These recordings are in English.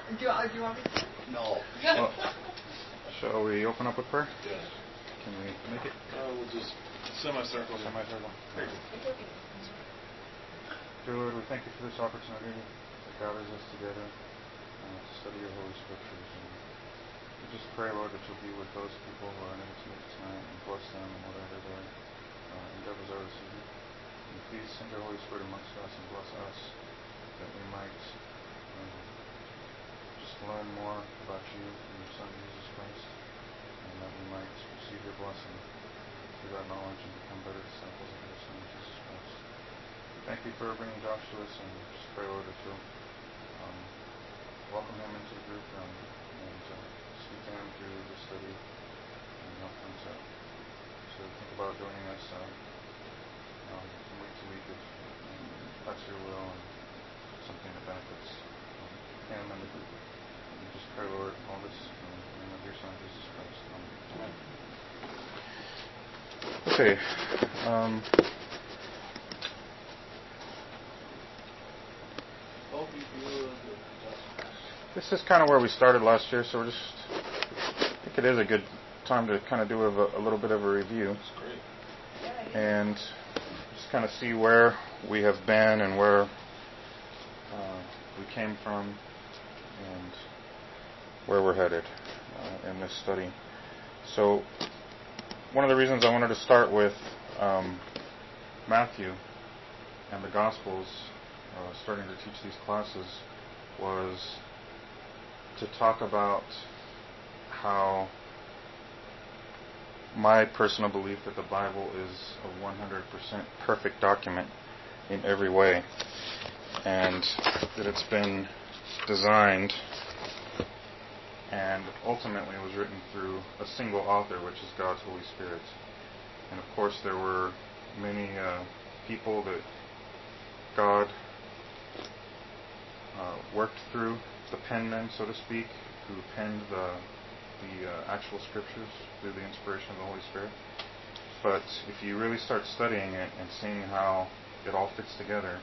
Do you want me to? No. Well, shall we open up with prayer? Yes. Can we make it? We'll just semicircle. Semicircle. Great. Dear Lord, we thank you for this opportunity that gathers us together to study your Holy Scriptures. And we just pray, Lord, that you'll be with those people who are unable to make it tonight and bless them in whatever their endeavors are this evening. And please send your Holy Spirit amongst us and bless us that we might just learn more about you and your Son, Jesus Christ, and that we might receive your blessing through that knowledge and become better disciples of your Son, Jesus Christ. Thank you for bringing Josh to us, and just pray, Lord, that you'll welcome him into the group and speak to him through the study and help him to think about joining us from week to week if that's your will and something that benefits him and the group. And we just pray, Lord, all this in the name of your Son, Jesus Christ. Amen. Okay. This is kind of where we started last year, so I think it is a good time to kind of do a little bit of a review. That's great. And just kind of see where we have been and where we came from and where we're headed in this study. So one of the reasons I wanted to start with Matthew and the Gospels, starting to teach these classes, was to talk about how my personal belief that the Bible is a 100% perfect document in every way, and that it's been designed and ultimately was written through a single author, which is God's Holy Spirit. And of course there were many people that God worked through, the penmen, so to speak, who penned the actual scriptures through the inspiration of the Holy Spirit. But if you really start studying it and seeing how it all fits together,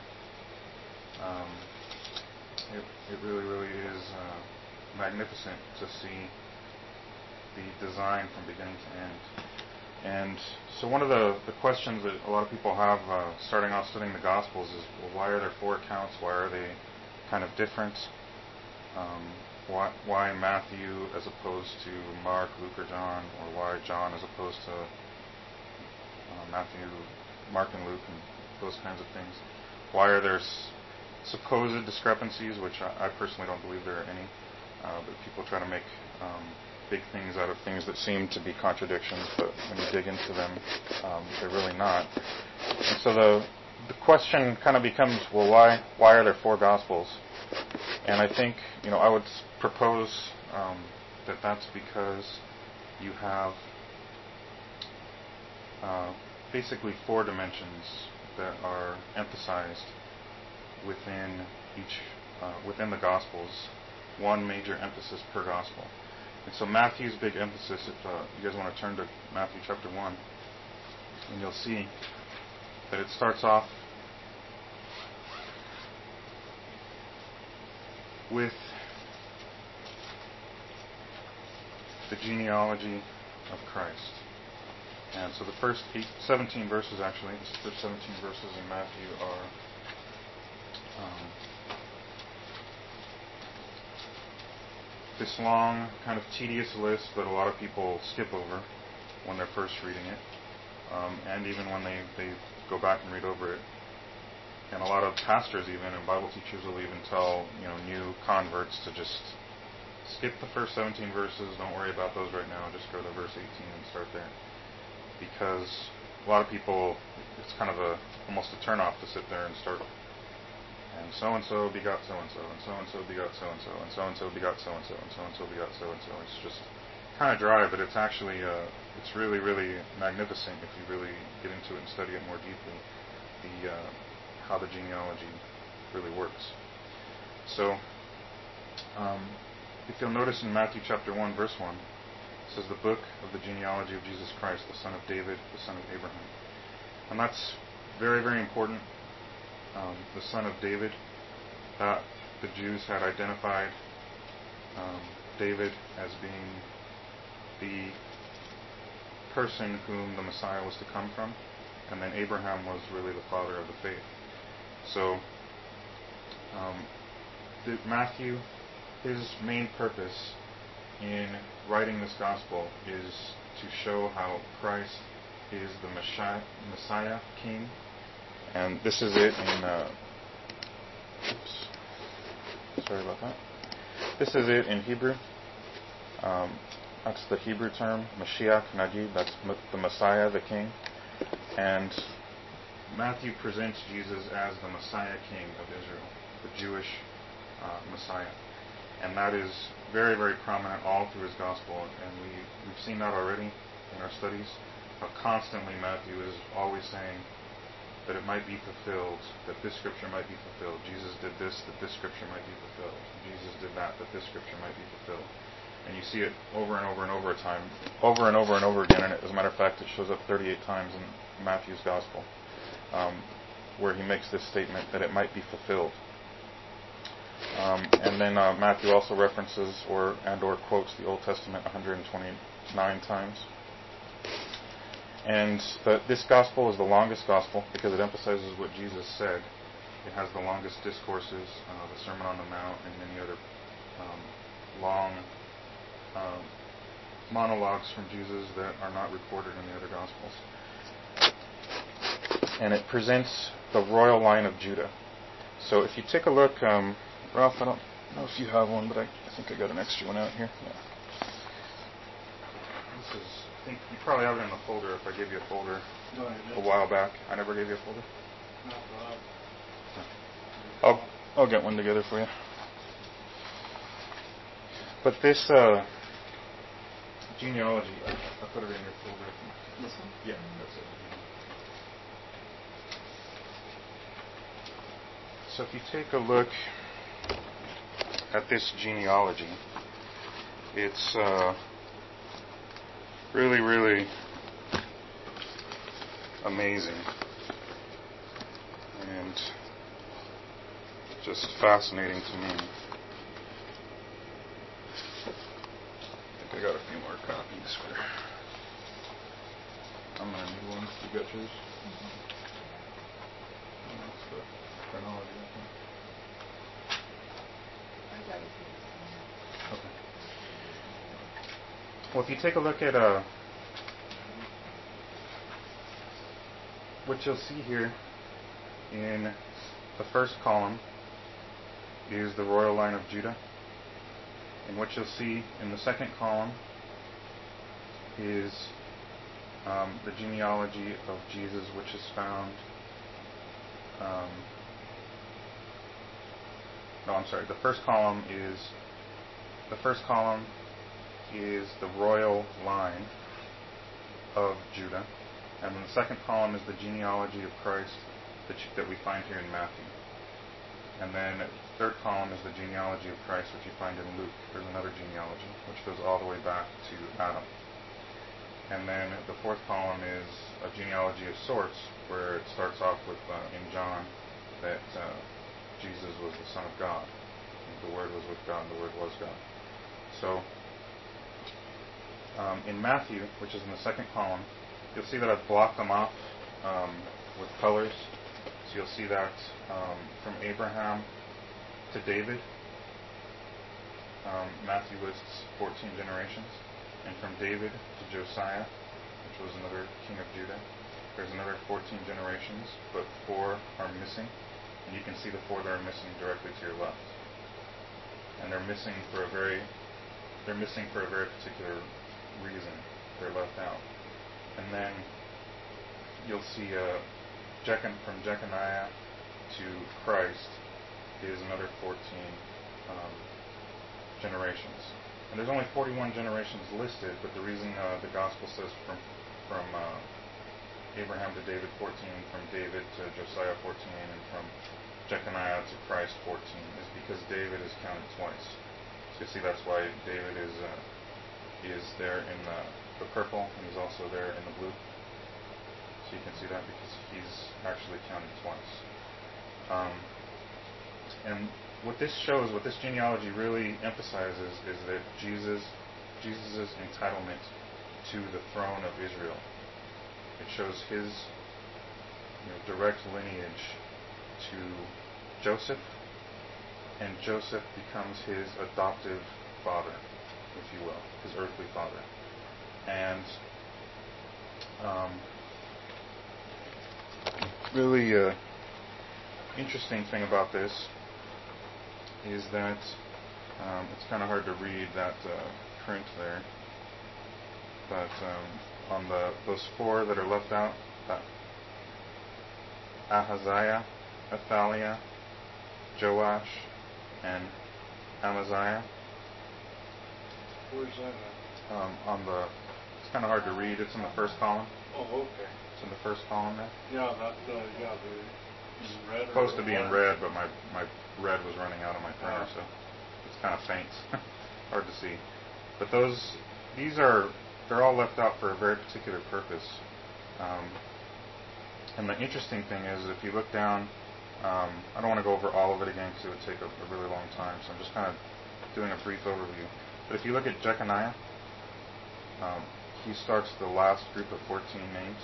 it really, really is magnificent to see the design from beginning to end. And so one of the questions that a lot of people have starting off studying the Gospels is, well, why are there 4 accounts? Why are they kind of different? Why Matthew as opposed to Mark, Luke, or John? Or why John as opposed to Matthew, Mark, and Luke, and those kinds of things? Why are there supposed discrepancies, which I personally don't believe there are any, but people try to make big things out of things that seem to be contradictions, but when you dig into them, they're really not. And so the question kind of becomes, well, why are there 4 Gospels? And I think, I would propose that that's because you have basically 4 dimensions that are emphasized within within the Gospels, one major emphasis per Gospel. And so Matthew's big emphasis, if you guys want to turn to Matthew chapter 1, and you'll see that it starts off with the genealogy of Christ. And so the first 17 verses, actually, the first 17 verses in Matthew are this long, kind of tedious list that a lot of people skip over when they're first reading it, and even when they go back and read over it. And a lot of pastors even, and Bible teachers will even tell new converts to just skip the first 17 verses, don't worry about those right now, just go to verse 18 and start there. Because a lot of people, it's kind of almost a turn-off to sit there and start, and so-and-so begot so-and-so, and so-and-so begot so-and-so, and so-and-so begot so-and-so, and so-and-so begot so-and-so. It's just kind of dry, but it's actually, it's really, really magnificent if you really get into it and study it more deeply, how the genealogy really works. So, if you'll notice in Matthew chapter 1, verse 1, it says, the book of the genealogy of Jesus Christ, the son of David, the son of Abraham. And that's very, very important. The son of David, that the Jews had identified David as being the person whom the Messiah was to come from, and then Abraham was really the father of the faith. So Matthew, his main purpose in writing this gospel is to show how Christ is the Messiah King. And this is it in sorry about that. This is it in Hebrew. That's the Hebrew term, Mashiach Nagi. That's the Messiah, the King. And Matthew presents Jesus as the Messiah King of Israel, the Jewish Messiah. And that is very, very prominent all through his gospel. And we've seen that already in our studies. Constantly Matthew is always saying that it might be fulfilled, that this scripture might be fulfilled. Jesus did this, that this scripture might be fulfilled. Jesus did that this scripture might be fulfilled. And you see it over and over and over and over again. And as a matter of fact, it shows up 38 times in Matthew's gospel, where he makes this statement that it might be fulfilled. And then Matthew also references or quotes the Old Testament 129 times. And this gospel is the longest gospel because it emphasizes what Jesus said. It has the longest discourses, the Sermon on the Mount, and many other long monologues from Jesus that are not recorded in the other gospels. And it presents the royal line of Judah. So if you take a look, Ralph, I don't know if you have one, but I think I got an extra one out here. Yeah. This is, I think you probably have it in the folder if I gave you a folder a while back. I never gave you a folder? No. I'll get one together for you. But this genealogy, I put it in your folder. This one? Yeah, that's it. So if you take a look at this genealogy, it's really, really amazing and just fascinating to me. I think I got a few more copies for. I'm gonna need one. You got yours? That's the chronology, I think. Okay. Well, if you take a look at what you'll see here in the first column is the royal line of Judah. And what you'll see in the second column is the genealogy of Jesus, which is found. The first column is the royal line of Judah, and then the second column is the genealogy of Christ that we find here in Matthew. And then the third column is the genealogy of Christ, which you find in Luke. There's another genealogy, which goes all the way back to Adam. And then the fourth column is a genealogy of sorts, where it starts off with, in John, that Jesus was the Son of God. The Word was with God, the Word was God. So, in Matthew, which is in the second column, you'll see that I've blocked them off with colors. So you'll see that from Abraham to David, Matthew lists 14 generations. And from David to Josiah, which was another king of Judah, there's another 14 generations, but 4 are missing. And you can see the 4 that are missing directly to your left. And they're missing for a very particular reason. They're left out. And then you'll see from Jeconiah to Christ is another 14 generations. And there's only 41 generations listed, but the reason the gospel says from Abraham to David 14, from David to Josiah 14, and from Jeconiah to Christ 14 is because David is counted twice. So you see that's why David is there in the purple, and he's also there in the blue. So you can see that because he's actually counted twice. And what this shows, what this genealogy really emphasizes, is that Jesus' entitlement to the throne of Israel. It shows his direct lineage to Joseph, and Joseph becomes his adoptive father, if you will, his earthly father. And really interesting thing about this is that it's kind of hard to read that print there, but on those four that are left out, Ahaziah, Athaliah, Joash, and Amaziah. Where's that at? It's kind of hard to read. It's in the first column. Oh, okay. It's in the first column there. Yeah, that, yeah, the red. Supposed to be in red, but my red was running out on my printer, so it's kind of faint. Hard to see. But they're all left out for a very particular purpose. And the interesting thing is, if you look down, I don't want to go over all of it again because it would take a really long time, so I'm just kind of doing a brief overview. But if you look at Jeconiah, he starts the last group of 14 names.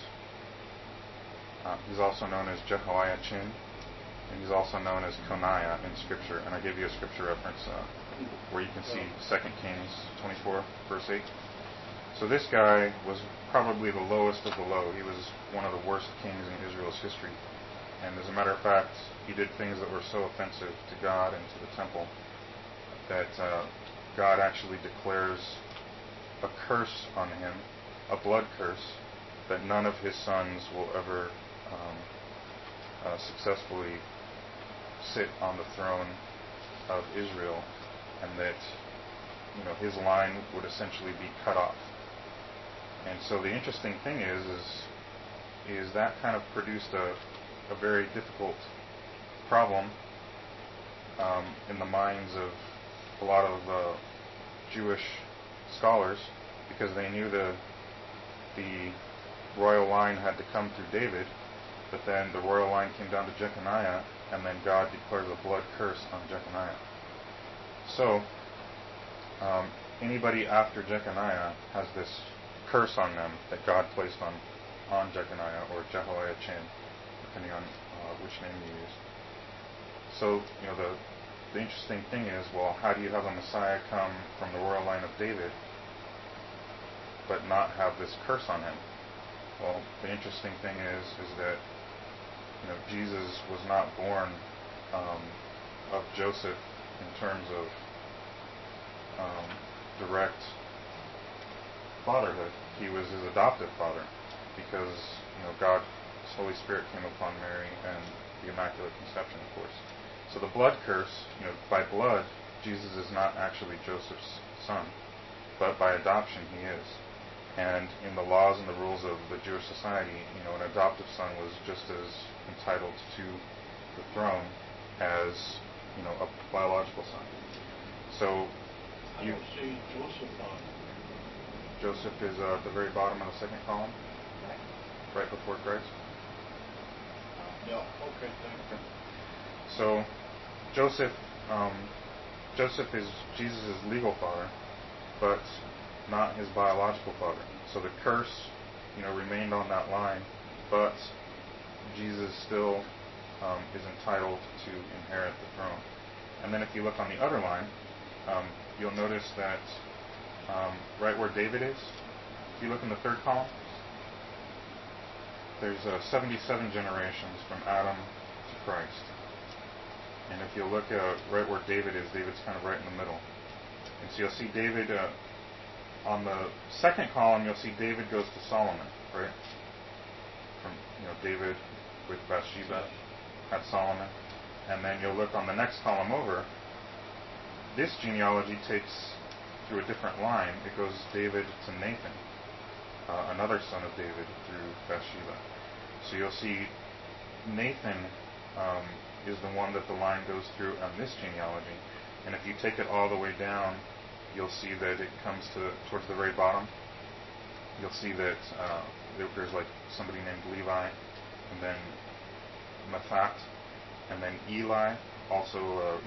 He's also known as Jehoiachin, and he's also known as Coniah in Scripture. And I gave you a Scripture reference where you can see 2 Kings 24, verse 8. So this guy was probably the lowest of the low. He was one of the worst kings in Israel's history. And as a matter of fact, he did things that were so offensive to God and to the temple that God actually declares a curse on him, a blood curse, that none of his sons will ever successfully sit on the throne of Israel, and that his line would essentially be cut off. And so the interesting thing is that kind of produced a very difficult problem in the minds of a lot of Jewish scholars, because they knew the royal line had to come through David, but then the royal line came down to Jeconiah, and then God declares a blood curse on Jeconiah. So anybody after Jeconiah has this curse on them that God placed on Jeconiah, or Jehoiachin, depending on which name you use. So the interesting thing is, well, how do you have a Messiah come from the royal line of David but not have this curse on him? Well, the interesting thing is that Jesus was not born of Joseph in terms of direct fatherhood. He was his adoptive father, because God's Holy Spirit came upon Mary, and the Immaculate Conception, of course. So the blood curse, by blood, Jesus is not actually Joseph's son, but by adoption he is. And in the laws and the rules of the Jewish society, an adoptive son was just as entitled to the throne as a biological son. So I don't see Joseph on. Joseph is at the very bottom of the second column, right before Christ. Yeah, okay, thank you. So Joseph is Jesus' legal father, but not his biological father. So the curse, remained on that line, but Jesus still is entitled to inherit the throne. And then if you look on the other line, you'll notice that right where David is, if you look in the third column, there's 77 generations from Adam to Christ. And if you look right where David is, David's kind of right in the middle. And so you'll see David, on the second column, you'll see David goes to Solomon, right? From David with Bathsheba had Solomon. And then you'll look on the next column over, this genealogy takes through a different line. It goes David to Nathan, another son of David, through Bathsheba. So you'll see Nathan is the one that the line goes through on this genealogy. And if you take it all the way down, you'll see that it comes towards the very bottom. You'll see that there's like somebody named Levi, and then Mathat, and then Eli, also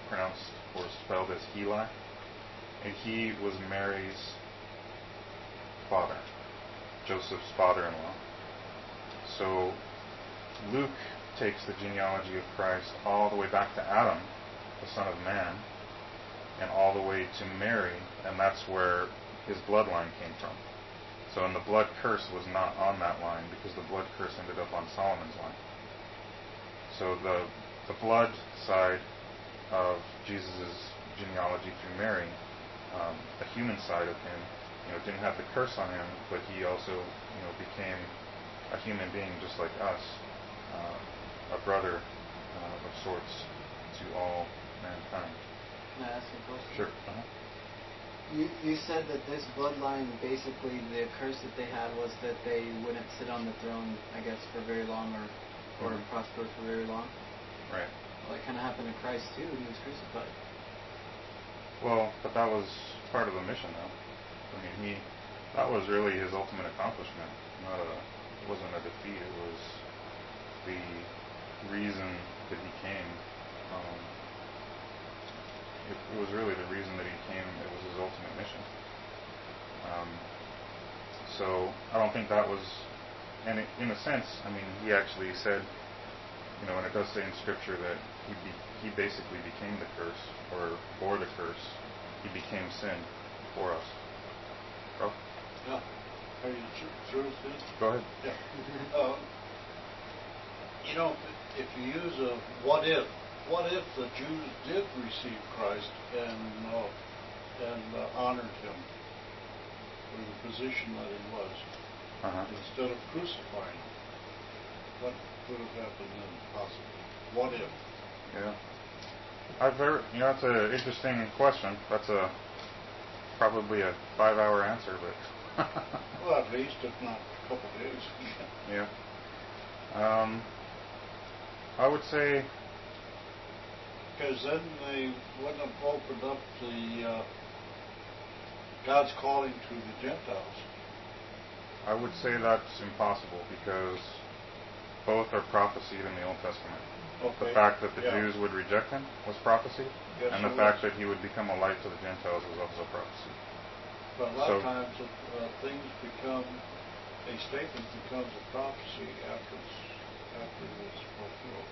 pronounced or spelled as Heli, and he was Mary's father, Joseph's father-in-law. So Luke takes the genealogy of Christ all the way back to Adam, the Son of Man, and all the way to Mary, and that's where his bloodline came from. So, and the blood curse was not on that line because the blood curse ended up on Solomon's line. So the blood side of Jesus' genealogy through Mary, the human side of him, didn't have the curse on him, but he also, became a human being just like us, a brother of sorts to all mankind. Can I ask a question? Sure. You said that this bloodline, basically, the curse that they had was that they wouldn't sit on the throne, I guess, for very long or prosper for very long. Right. Well, that kind of happened to Christ, too. He was crucified. Well, but that was part of the mission, though. I mean, that was really his ultimate accomplishment. It wasn't a defeat. It was the reason that he came. It was really the reason that he came. It was his ultimate mission. So I don't think that was, and in a sense, he actually said, and it does say in Scripture that he basically became the curse, or bore the curse. He became sin for us. Bro? Yeah. Are you through with this? Go ahead. Yeah. If you use a what if the Jews did receive Christ and honored him for the position that he was, instead of crucifying him, what would have happened then, possibly? What if? Yeah. I've heard, that's an interesting question. That's probably a 5-hour answer, but... Well, at least, if not a couple of days. Yeah. I would say... Because then they wouldn't have opened up the God's calling to the Gentiles. I would say that's impossible because both are prophesied in the Old Testament. Okay. The fact that the Jews would reject him was prophesied, Yes, and the fact that he would become a light to the Gentiles was also prophesied. But a lot of times things become, a statement becomes a prophecy after it's fulfilled.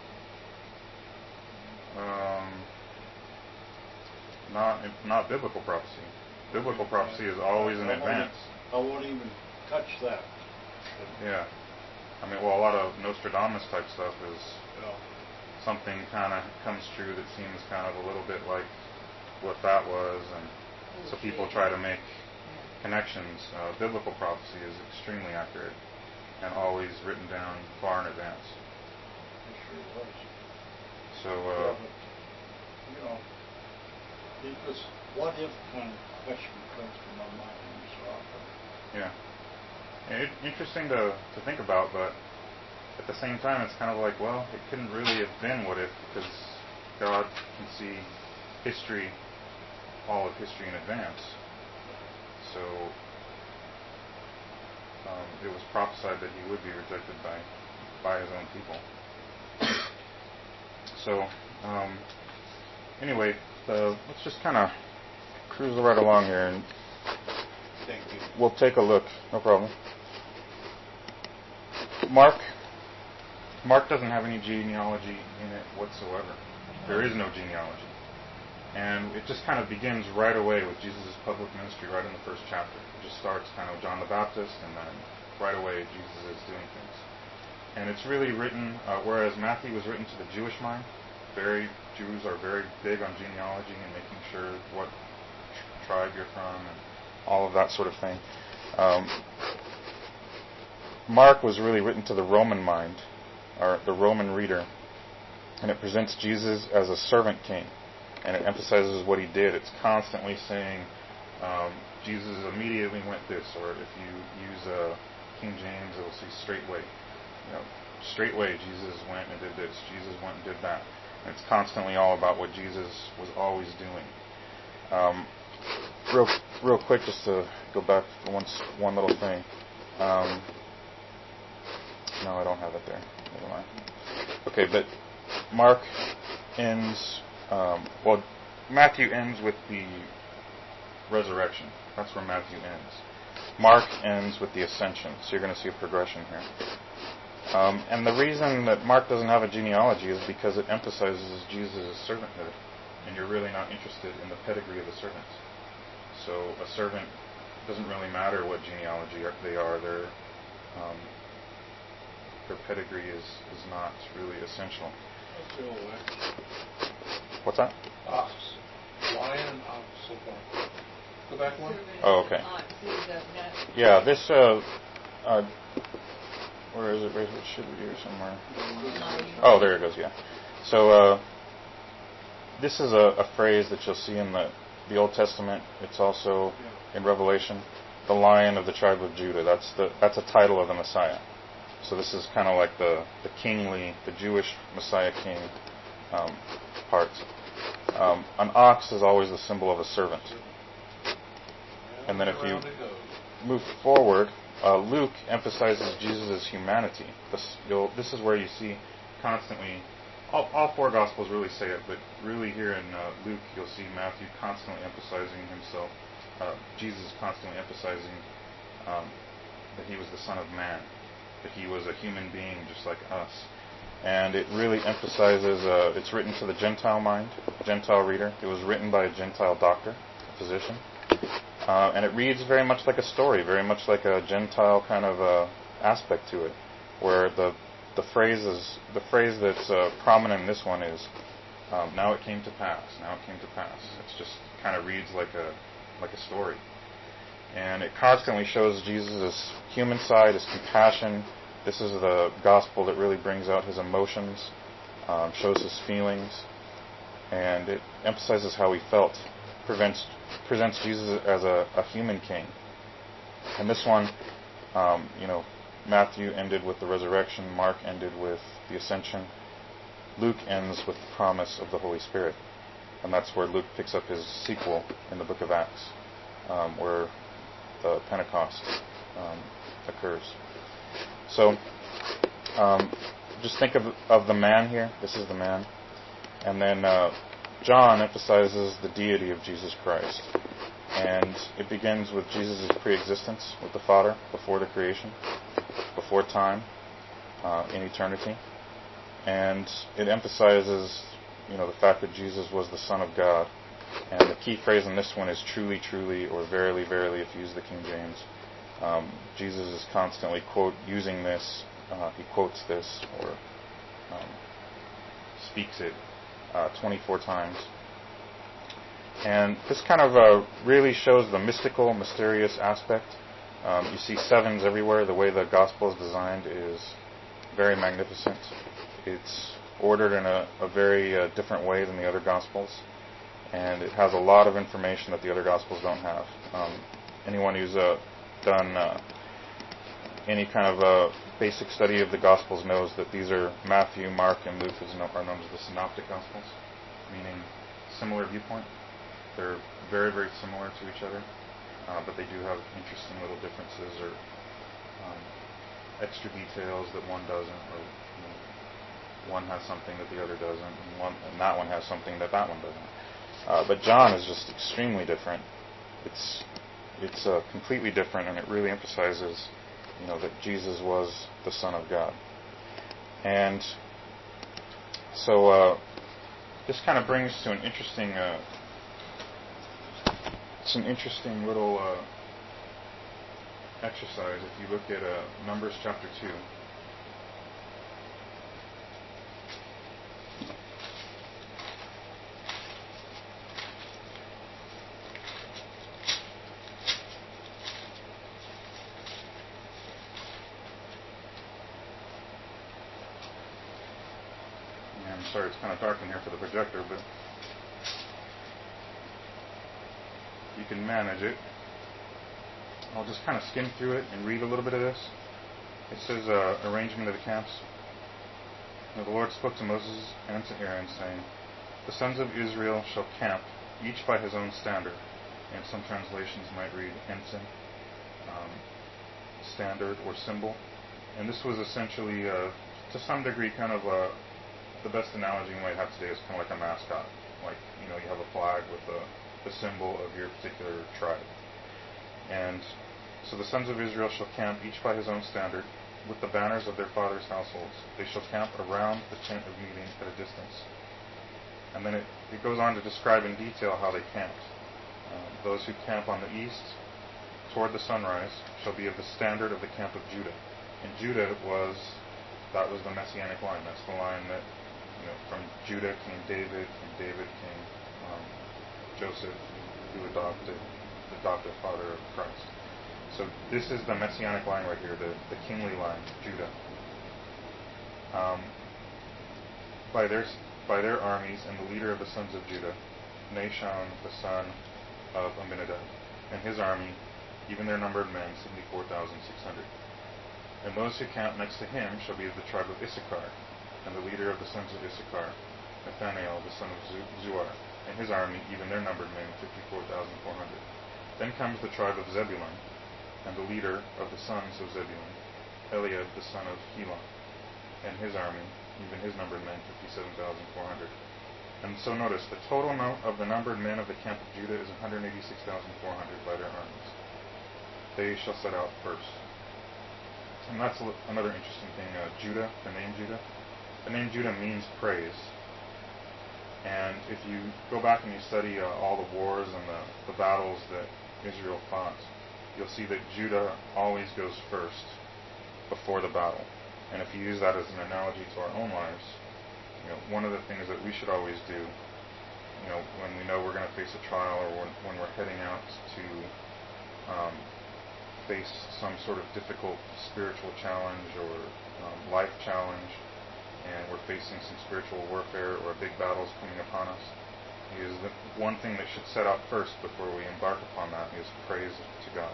Not biblical prophecy. Biblical prophecy is always in advance. I won't even touch that. Yeah. A lot of Nostradamus type stuff is something kind of comes true that seems kind of a little bit like what that was, and so people try to make connections. Biblical prophecy is extremely accurate and always written down far in advance. It sure was. So, this what if kind of question comes to my mind so often. Yeah. Interesting to think about, but at the same time, it's kind of like, well, it couldn't really have been what if, because God can see history, all of history in advance. So it was prophesied that he would be rejected by his own people. So anyway, let's just kind of cruise right along here, and Thank you. we'll take a look. No problem. Mark doesn't have any genealogy in it whatsoever. There is no genealogy. And it just kind of begins right away with Jesus' public ministry right in the first chapter. It just starts kind of John the Baptist, and then right away Jesus is doing things. And it's really written, whereas Matthew was written to the Jewish mind, Jews are very big on genealogy and making sure what tribe you're from and all of that sort of thing. Mark was really written to the Roman mind, or the Roman reader, and it presents Jesus as a servant king, and it emphasizes what he did. It's constantly saying Jesus immediately went this, or if you use King James, it will say straightway. Straightway Jesus went and did this. Jesus went and did that. And it's constantly all about what Jesus was always doing. Real quick, just to go back to one little thing. No, I don't have it there. Never mind. Okay, but Mark ends well, Matthew ends with the resurrection. That's where Matthew ends. Mark ends with the ascension. So you're going to see a progression here. And the reason that Mark doesn't have a genealogy is because it emphasizes Jesus' servanthood. And you're really not interested in the pedigree of the servant. So a servant doesn't really matter what genealogy they are. Their pedigree is not really essential. That's the old way. What's that? Ox. Lion, ox, so forth. Go back one. Oh, okay. Yeah, this, where is it? It should be here somewhere. Oh, there it goes, yeah. So, this is a phrase that you'll see in the Old Testament. It's also in Revelation. The Lion of the tribe of Judah. That's a title of the Messiah. So this is kind of like the kingly, the Jewish Messiah king part. An ox is always the symbol of a servant. And then if you move forward, Luke emphasizes Jesus' humanity. This is where you see constantly, all four Gospels really say it, but really here in Luke you'll see Matthew constantly emphasizing himself, Jesus constantly emphasizing that he was the Son of Man, that he was a human being just like us. And it really emphasizes, it's written to the Gentile mind, Gentile reader. It was written by a Gentile doctor, a physician. And it reads very much like a story, very much like a Gentile kind of aspect to it, where the phrase that's prominent in this one is, now it came to pass, now it came to pass. It just kind of reads like a story. And it constantly shows Jesus' human side, his compassion. This is the gospel that really brings out his emotions, shows his feelings, and it emphasizes how he felt, presents Jesus as a human king. And this one, Matthew ended with the resurrection, Mark ended with the ascension, Luke ends with the promise of the Holy Spirit. And that's where Luke picks up his sequel in the book of Acts, where the Pentecost occurs. So, just think of the man here. This is the man. And then John emphasizes the deity of Jesus Christ. And it begins with Jesus' pre-existence with the Father before the creation, before time, in eternity. And it emphasizes, the fact that Jesus was the Son of God. And the key phrase in this one is truly, truly, or verily, verily, if you use the King James. Jesus is constantly using this. He quotes this or speaks it 24 times. And this kind of really shows the mystical, mysterious aspect. You see sevens everywhere. The way the gospel is designed is very magnificent. It's ordered in a very different way than the other gospels. And it has a lot of information that the other gospels don't have. Anyone who's done any kind of basic study of the Gospels knows that these are Matthew, Mark, and Luke are known as the Synoptic Gospels, meaning similar viewpoint. They're very, very similar to each other, but they do have interesting little differences or extra details that one doesn't, or one has something that the other doesn't, and that one has something that one doesn't. But John is just extremely different. It's completely different, and it really emphasizes, that Jesus was the Son of God. And so this kind of brings to an interesting, it's an interesting little exercise. If you look at Numbers chapter 2. I'm sorry, it's kind of dark in here for the projector, but you can manage it. I'll just kind of skim through it and read a little bit of this. It says, arrangement of the camps. Now the Lord spoke to Moses and to Aaron, saying, the sons of Israel shall camp, each by his own standard. And some translations might read ensign, standard, or symbol. And this was essentially, to some degree, kind of the best analogy you might have today is kind of like a mascot, like, you have a flag with the symbol of your particular tribe. And so the sons of Israel shall camp, each by his own standard, with the banners of their fathers' households. They shall camp around the tent of meeting at a distance. And then it goes on to describe in detail how they camped. Those who camp on the east toward the sunrise shall be of the standard of the camp of Judah. And Judah that was the Messianic line. That's the line that, from Judah came David, from David came Joseph, who adopted father of Christ. So this is the Messianic line right here, the kingly line, Judah. By their armies, and the leader of the sons of Judah, Nahshon, the son of Amminadab, and his army, even their numbered men, 74,600. And those who camp next to him shall be of the tribe of Issachar, and the leader of the sons of Issachar, Nathanael, the son of Zuar, and his army, even their numbered men, 54,400. Then comes the tribe of Zebulun, and the leader of the sons of Zebulun, Eliab, the son of Helon, and his army, even his numbered men, 57,400. And so notice, the total of the numbered men of the camp of Judah is 186,400 by their armies. They shall set out first. And that's another interesting thing. Judah, the name Judah. The name Judah means praise. And if you go back and you study all the wars and the battles that Israel fought, you'll see that Judah always goes first before the battle. And if you use that as an analogy to our own lives, one of the things that we should always do, when we know we're going to face a trial, or when we're heading out to face some sort of difficult spiritual challenge or life challenge, and we're facing some spiritual warfare or a big battle is coming upon us, is the one thing that should set out first before we embark upon that is praise to God.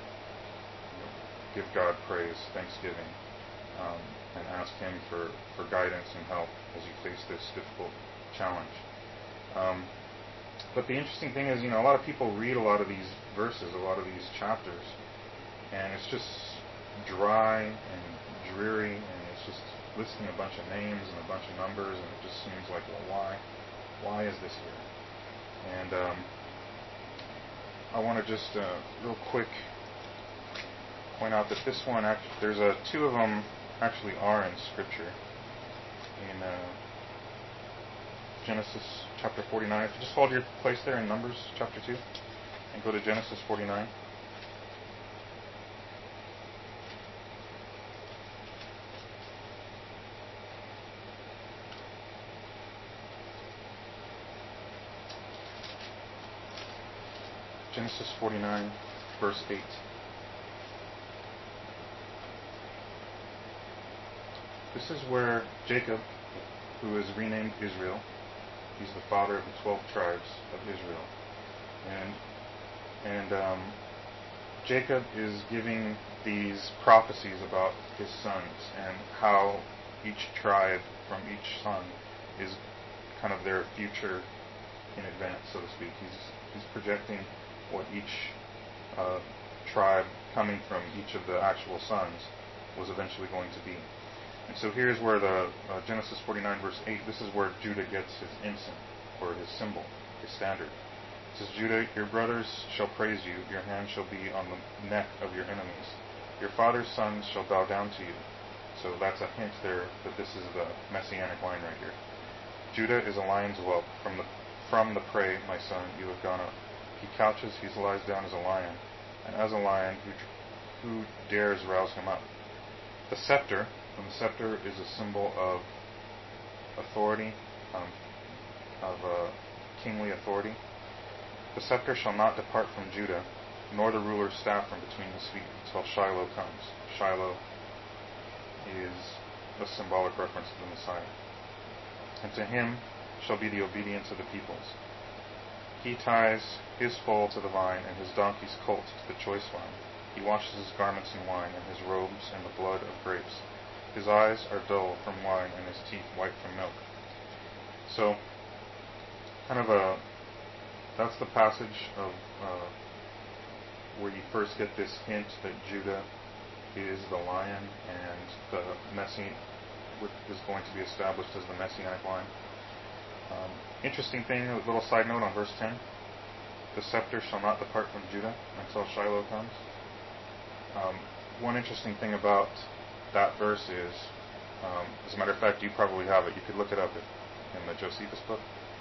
Give God praise, thanksgiving, and ask Him for guidance and help as you face this difficult challenge. But the interesting thing is, a lot of people read a lot of these verses, a lot of these chapters, and it's just dry and dreary, and it's just listing a bunch of names and a bunch of numbers, and it just seems like, well, why is this here? And I want to just real quick point out that this one, there's two of them actually are in Scripture. In Genesis chapter 49. If you just hold your place there in Numbers chapter 2 and go to Genesis 49. Genesis 49, verse 8. This is where Jacob, who is renamed Israel, he's the father of the 12 tribes of Israel. And Jacob is giving these prophecies about his sons and how each tribe from each son is kind of their future in advance, so to speak. He's projecting what each tribe coming from each of the actual sons was eventually going to be. And so here's where the Genesis 49 verse 8, this is where Judah gets his ensign, or his symbol, his standard. It says, Judah, your brothers shall praise you, your hand shall be on the neck of your enemies. Your father's sons shall bow down to you. So that's a hint there that this is the Messianic line right here. Judah is a lion's whelp. From the prey, my son, you have gone up. He couches, he lies down as a lion, and as a lion, who dares rouse him up? The scepter, and the scepter is a symbol of authority, of kingly authority. The scepter shall not depart from Judah, nor the ruler's staff from between his feet, until Shiloh comes. Shiloh is a symbolic reference to the Messiah. And to him shall be the obedience of the peoples. He ties his foal to the vine, and his donkey's colt to the choice vine. He washes his garments in wine, and his robes in the blood of grapes. His eyes are dull from wine, and his teeth white from milk. So, that's the passage of where you first get this hint that Judah is the lion, and the is going to be established as the Messianic line. Interesting thing, a little side note on verse 10. The scepter shall not depart from Judah until Shiloh comes. One interesting thing about that verse is, as a matter of fact, you probably have it. You could look it up in the Josephus book.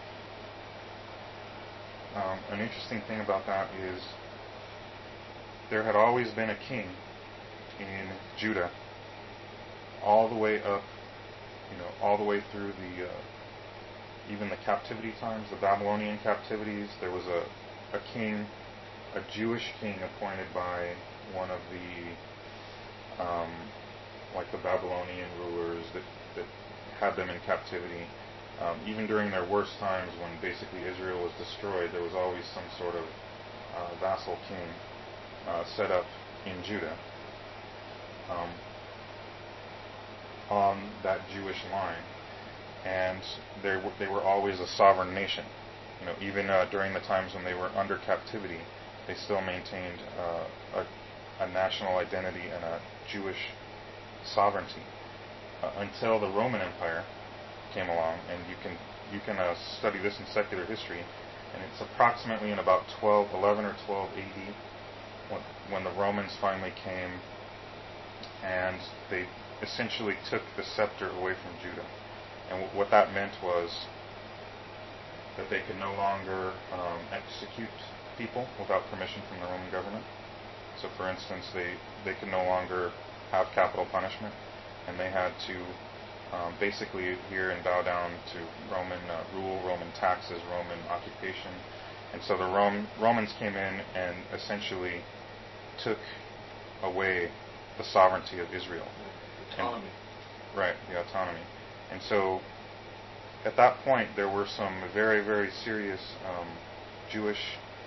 An interesting thing about that is there had always been a king in Judah all the way up, all the way through even the captivity times, the Babylonian captivities. There was a king, a Jewish king appointed by one of the like the Babylonian rulers that had them in captivity. Even during their worst times, when basically Israel was destroyed, there was always some sort of vassal king set up in Judah on that Jewish line, and they were always a sovereign nation. Even during the times when they were under captivity, they still maintained a national identity and a Jewish sovereignty until the Roman Empire came along. And you can study this in secular history, and it's approximately in about 11 or 12 AD when the Romans finally came, and they essentially took the scepter away from Judah. And what that meant was that they could no longer execute people without permission from the Roman government. So, for instance, they could no longer have capital punishment, and they had to basically adhere and bow down to Roman rule, Roman taxes, Roman occupation. And so the Romans came in and essentially took away the sovereignty of Israel. Autonomy. Right, the autonomy. And so at that point there were some very, very serious Jewish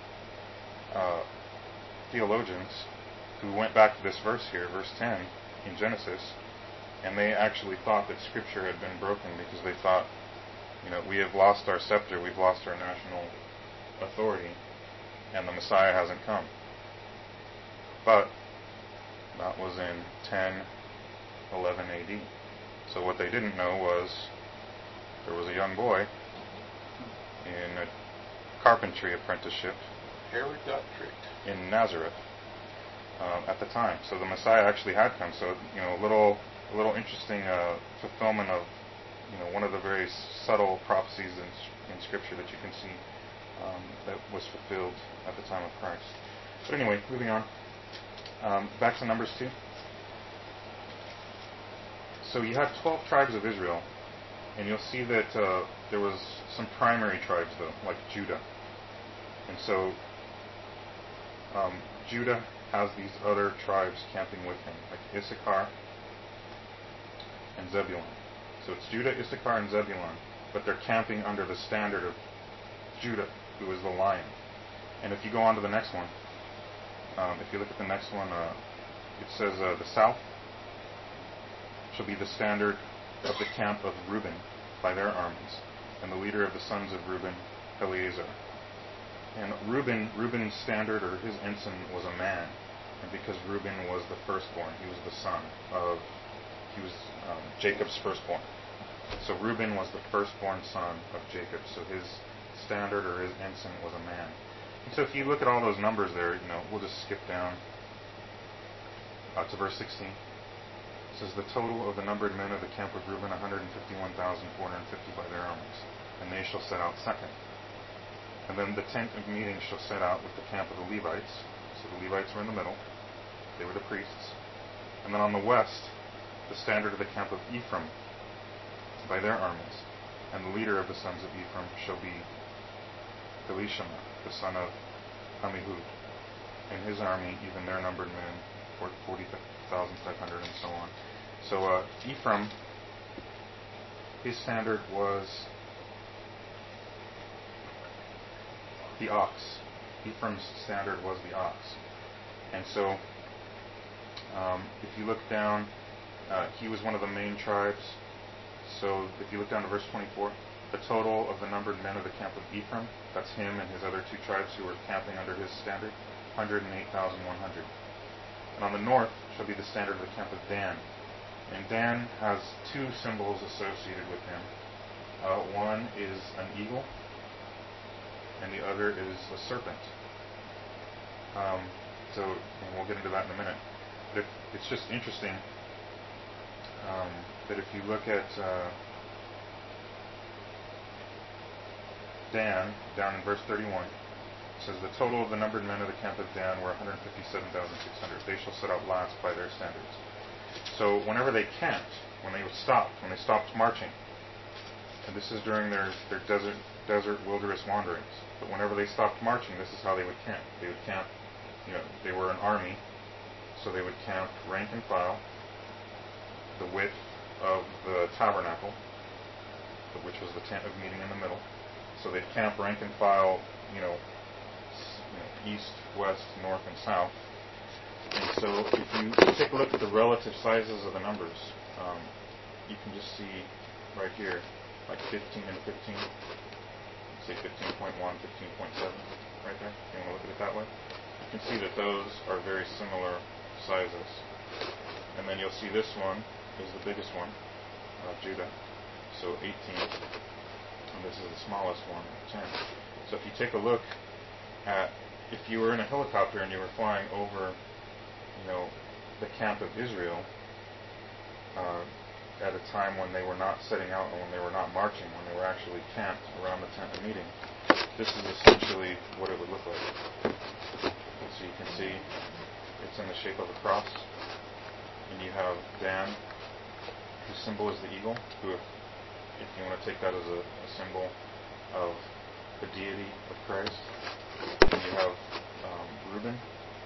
theologians who went back to this verse here, verse 10 in Genesis, and they actually thought that Scripture had been broken because they thought, we have lost our scepter, we've lost our national authority, and the Messiah hasn't come. But that was in 1011 AD. So what they didn't know was there was a young boy in a carpentry apprenticeship Herod got tricked. in Nazareth at the time. So the Messiah actually had come. So a little interesting fulfillment of one of the very subtle prophecies in Scripture that you can see that was fulfilled at the time of Christ. But anyway, moving on. Back to Numbers 2. So you have 12 tribes of Israel, and you'll see that there was some primary tribes, though, like Judah. And so Judah has these other tribes camping with him, like Issachar and Zebulun. So it's Judah, Issachar, and Zebulun, but they're camping under the standard of Judah, who is the lion. And if you go on to the next one, if you look at the next one, it says the south shall be the standard of the camp of Reuben by their armies, and the leader of the sons of Reuben, Eleazar. And Reuben's standard, or his ensign, was a man, and because Reuben was the firstborn, he was the son of, Jacob's firstborn. So Reuben was the firstborn son of Jacob, so his standard or his ensign was a man. And so if you look at all those numbers there, we'll just skip down to verse 16. It says, the total of the numbered men of the camp of Reuben, 151,450 by their armies, and they shall set out second. And then the tent of meeting shall set out with the camp of the Levites. So the Levites were in the middle. They were the priests. And then on the west, the standard of the camp of Ephraim by their armies. And the leader of the sons of Ephraim shall be Elishama, the son of Ammihud. And his army, even their numbered men, 40,500, and so on. So Ephraim, his standard was the ox. Ephraim's standard was the ox. And so if you look down, he was one of the main tribes. So if you look down to verse 24, the total of the numbered men of the camp of Ephraim, that's him and his other two tribes who were camping under his standard, 108,100. And on the north shall be the standard of the camp of Dan. And Dan has two symbols associated with him. One is an eagle, and the other is a serpent. And we'll get into that in a minute. But it's just interesting that if you look at Dan, down in verse 31, it says, "The total of the numbered men of the camp of Dan were 157,600. They shall set out last by their standards." So whenever they camped, when they stopped marching, and this is during their desert wilderness wanderings, but whenever they stopped marching, this is how they would camp. They would camp, they were an army, so they would camp rank and file, the width of the tabernacle, which was the tent of meeting in the middle. So they'd camp rank and file, east, west, north, and south. And so if you take a look at the relative sizes of the numbers, you can just see right here, like 15 and 15, say 15.1, 15.7, right there. If you want to look at it that way, you can see that those are very similar sizes. And then you'll see this one is the biggest one, Judah, so 18, and this is the smallest one, 10. So if you take a look at, if you were in a helicopter and you were flying over, the camp of Israel, at a time when they were not setting out and when they were not marching, when they were actually camped around the tent of meeting, this is essentially what it would look like. So you can see it's in the shape of a cross, and you have Dan, whose symbol is the eagle, who, if you want to take that as a symbol of the deity of Christ, and you have Reuben,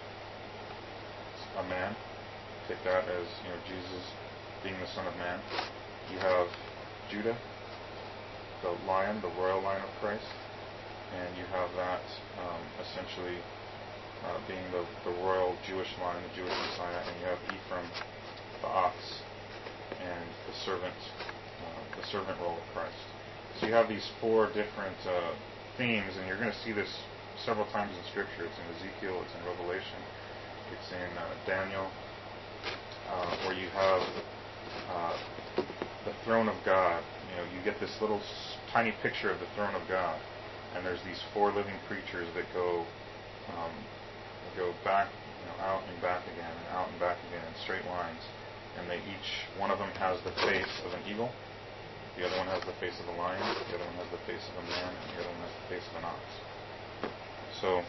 a man, take that as Jesus being the Son of Man. You have Judah, the lion, the royal line of Christ, and you have that essentially being the royal Jewish line, the Jewish Messiah, and you have Ephraim, the ox, and the servant role of Christ. So you have these four different themes, and you're going to see this several times in Scripture. It's in Ezekiel, it's in Revelation, it's in Daniel, where you have the throne of God. You get this little tiny picture of the throne of God, and there's these four living creatures that go back, out and back again, and out and back again in straight lines, and each one of them has the face of an eagle, the other one has the face of a lion, the other one has the face of a man, and the other one has the face of an ox. So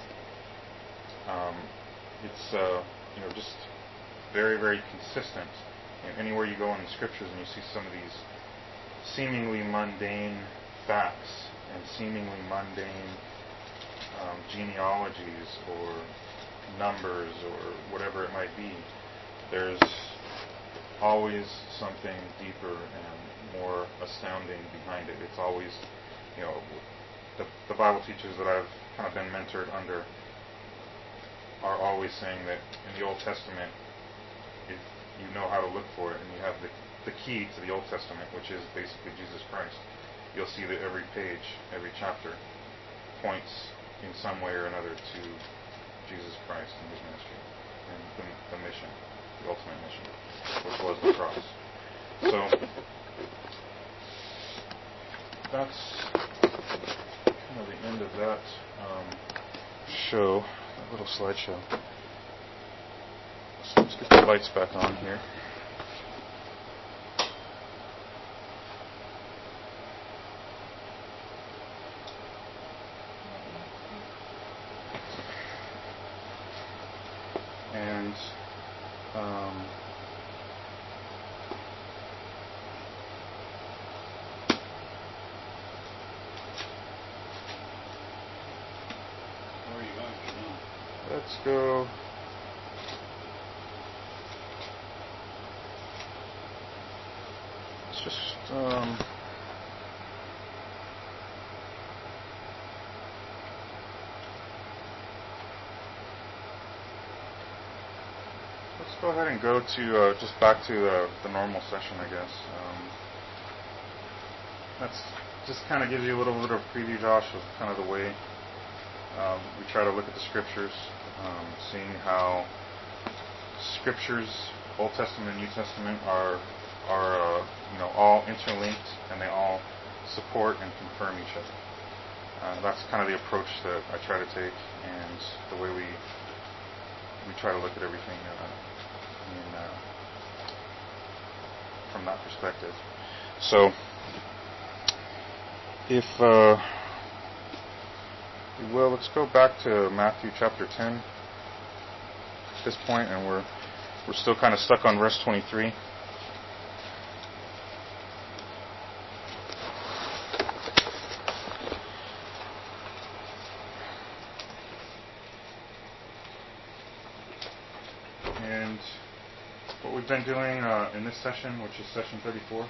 it's just very, very consistent. Anywhere you go in the Scriptures and you see some of these seemingly mundane facts and seemingly mundane genealogies or numbers or whatever it might be, there's always something deeper and more astounding behind it. It's always, the Bible teachers that I've kind of been mentored under are always saying that in the Old Testament, if you know how to look for it and you have the key to the Old Testament, which is basically Jesus Christ, you'll see that every page, every chapter points in some way or another to Jesus Christ and His ministry and the mission, the ultimate mission, which was the cross. So that's kind of the end of that show, that little slideshow. So let's get the lights back on here. And Where are you going to now? let's go. Let's just let's go ahead and go to just back to the normal session, I guess. That's just kind of gives you a little bit of preview, Josh, of kind of the way we try to look at the Scriptures, seeing how Scriptures, Old Testament and New Testament, are all interlinked, and they all support and confirm each other. That's kind of the approach that I try to take, and the way we try to look at everything from that perspective. So, if well, let's go back to Matthew chapter 10 at this point, and we're still kind of stuck on verse 23. And what we've been doing in this session, which is session 34,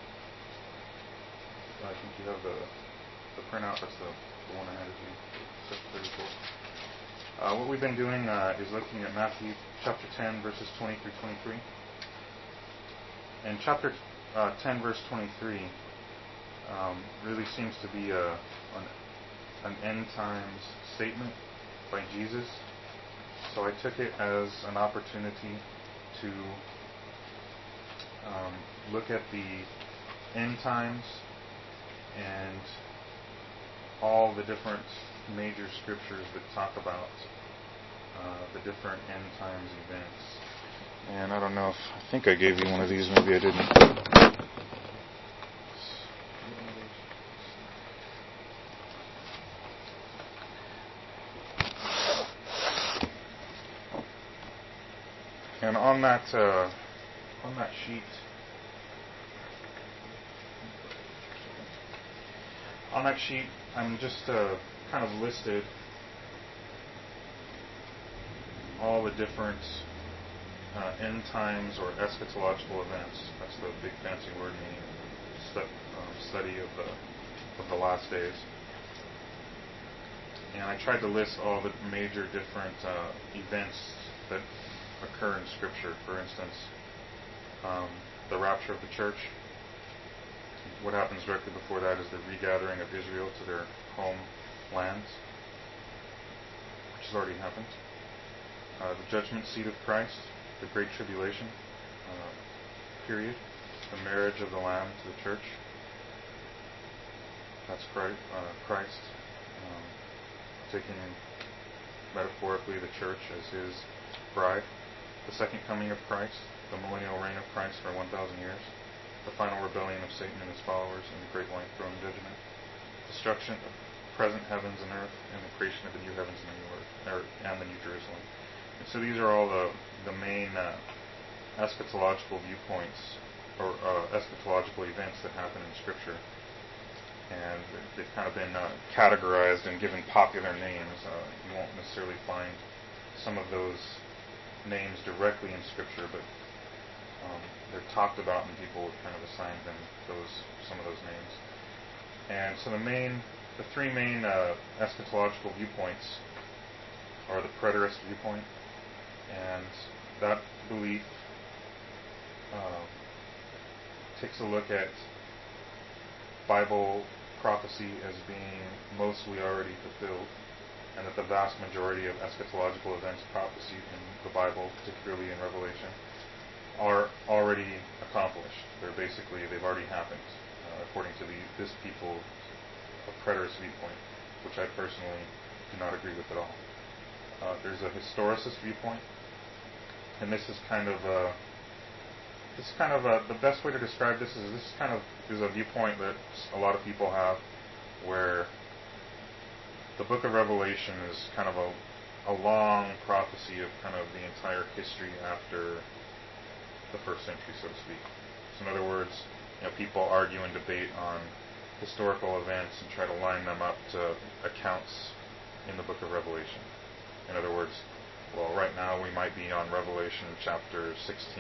I think you have the printout. That's the one I handed you, session 34. What we've been doing is looking at Matthew chapter 10, verses 20 through 23. And chapter 10, verse 23 really seems to be an end times statement by Jesus. So I took it as an opportunity to look at the end times and all the different major scriptures that talk about the different end times events. And I don't know if, I think I gave you one of these, maybe I didn't. And on that sheet, I'm just kind of listed all the different end times or eschatological events. That's the big fancy word meaning study of the last days. And I tried to list all the major different events that occur in Scripture. For instance, the rapture of the church. What happens directly before that is the regathering of Israel to their homelands, which has already happened. The judgment seat of Christ, the Great Tribulation period, the marriage of the Lamb to the church. That's Christ taking metaphorically the church as his bride. The second coming of Christ, the millennial reign of Christ for 1,000 years. The final rebellion of Satan and his followers in the great white throne judgment. Destruction of present heavens and earth, and the creation of the new heavens and the new earth, and the new Jerusalem. And so these are all the main eschatological viewpoints or eschatological events that happen in Scripture. And they've kind of been categorized and given popular names. You won't necessarily find some of those names directly in Scripture, but they're talked about, and people kind of assign them some of those names. And so the three main eschatological viewpoints are the preterist viewpoint, and that belief takes a look at Bible prophecy as being mostly already fulfilled, and that the vast majority of eschatological events prophesied in the Bible, particularly in Revelation, are already accomplished. They've already happened, according to this people of preterist viewpoint, which I personally do not agree with at all. There's a historicist viewpoint, and this is kind of the best way to describe this is a viewpoint that a lot of people have, where the book of Revelation is kind of a long prophecy of kind of the entire history after the first century, so to speak. So in other words, people argue and debate on historical events and try to line them up to accounts in the book of Revelation. In other words, well, right now we might be on Revelation chapter 16,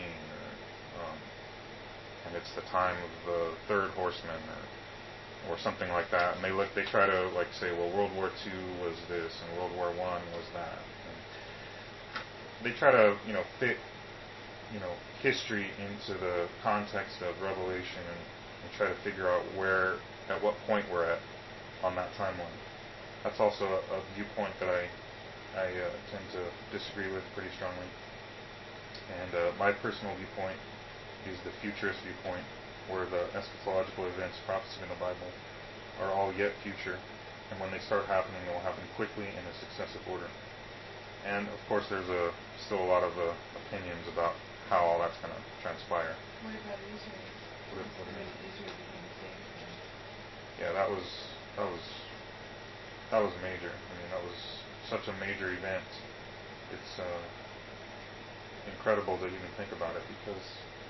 and it's the time of the third horseman, or something like that. And they try to say, well, World War II was this, and World War I was that. And they try to fit history into the context of Revelation and try to figure out at what point we're at on that timeline. That's also a viewpoint that I tend to disagree with pretty strongly. And my personal viewpoint is the futurist viewpoint, where the eschatological events prophesied in the Bible are all yet future, and when they start happening, they will happen quickly in a successive order. And of course, there's still a lot of opinions about how all that's going to transpire. What about Israel? What do you When mean? Israel became a state again? Yeah, that was major. I mean, that was such a major event. It's incredible to even think about it, because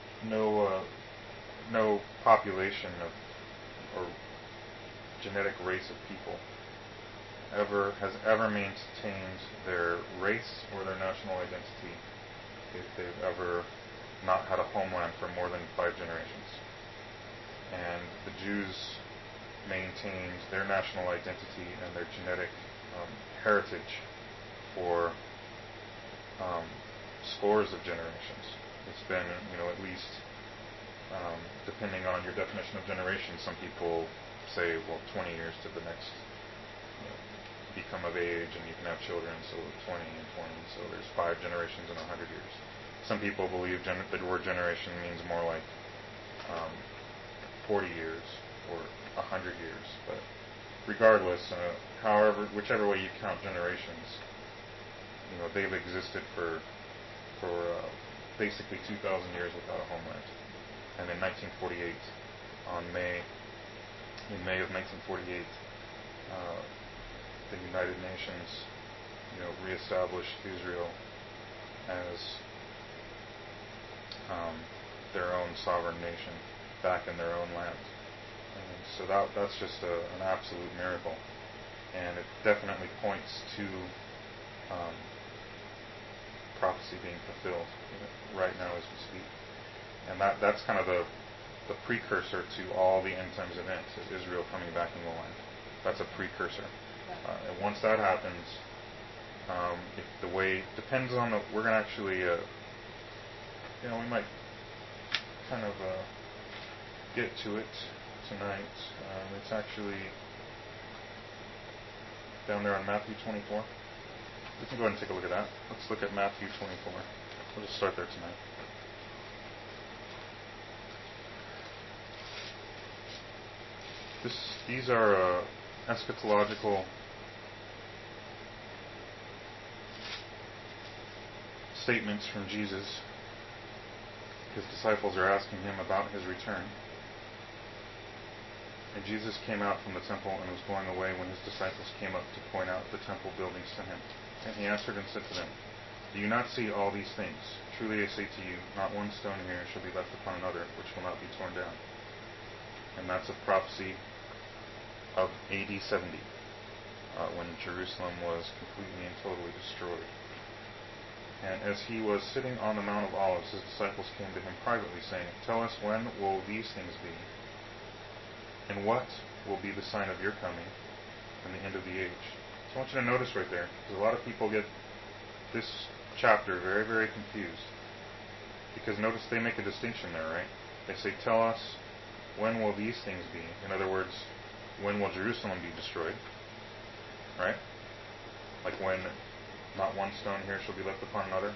no population or genetic race of people has ever maintained their race or their national identity if they've ever not had a homeland for more than 5 generations. And the Jews maintained their national identity and their genetic heritage for scores of generations. It's been, at least, depending on your definition of generation, some people say, 20 years to the next become of age and you can have children, so 20 and 20, so there's 5 generations in 100 years. Some people believe the word generation means more like 40 years or 100 years, but regardless, whichever way you count generations, they've existed for basically 2,000 years without a homeland. And in 1948, in May of 1948, the United Nations, reestablished Israel as their own sovereign nation back in their own land. And so that's just an absolute miracle, and it definitely points to prophecy being fulfilled right now as we speak. And that's kind of the precursor to all the end times events, is Israel coming back in the land. That's a precursor. And once that happens, if the way depends on we're going to actually, we might kind of get to it tonight. It's actually down there on Matthew 24. We can go ahead and take a look at that. Let's look at Matthew 24. We'll just start there tonight. These are eschatological statements from Jesus. His disciples are asking him about his return. And Jesus came out from the temple and was going away when his disciples came up to point out the temple buildings to him. And he answered and said to them, "Do you not see all these things? Truly I say to you, not one stone here shall be left upon another, which will not be torn down." And that's a prophecy of AD 70, when Jerusalem was completely and totally destroyed. And as he was sitting on the Mount of Olives, his disciples came to him privately, saying, "Tell us, when will these things be? And what will be the sign of your coming and the end of the age?" So I want you to notice right there, because a lot of people get this chapter very, very confused. Because notice they make a distinction there, right? They say, "Tell us, when will these things be?" In other words, when will Jerusalem be destroyed? Right? Like when not one stone here shall be left upon another.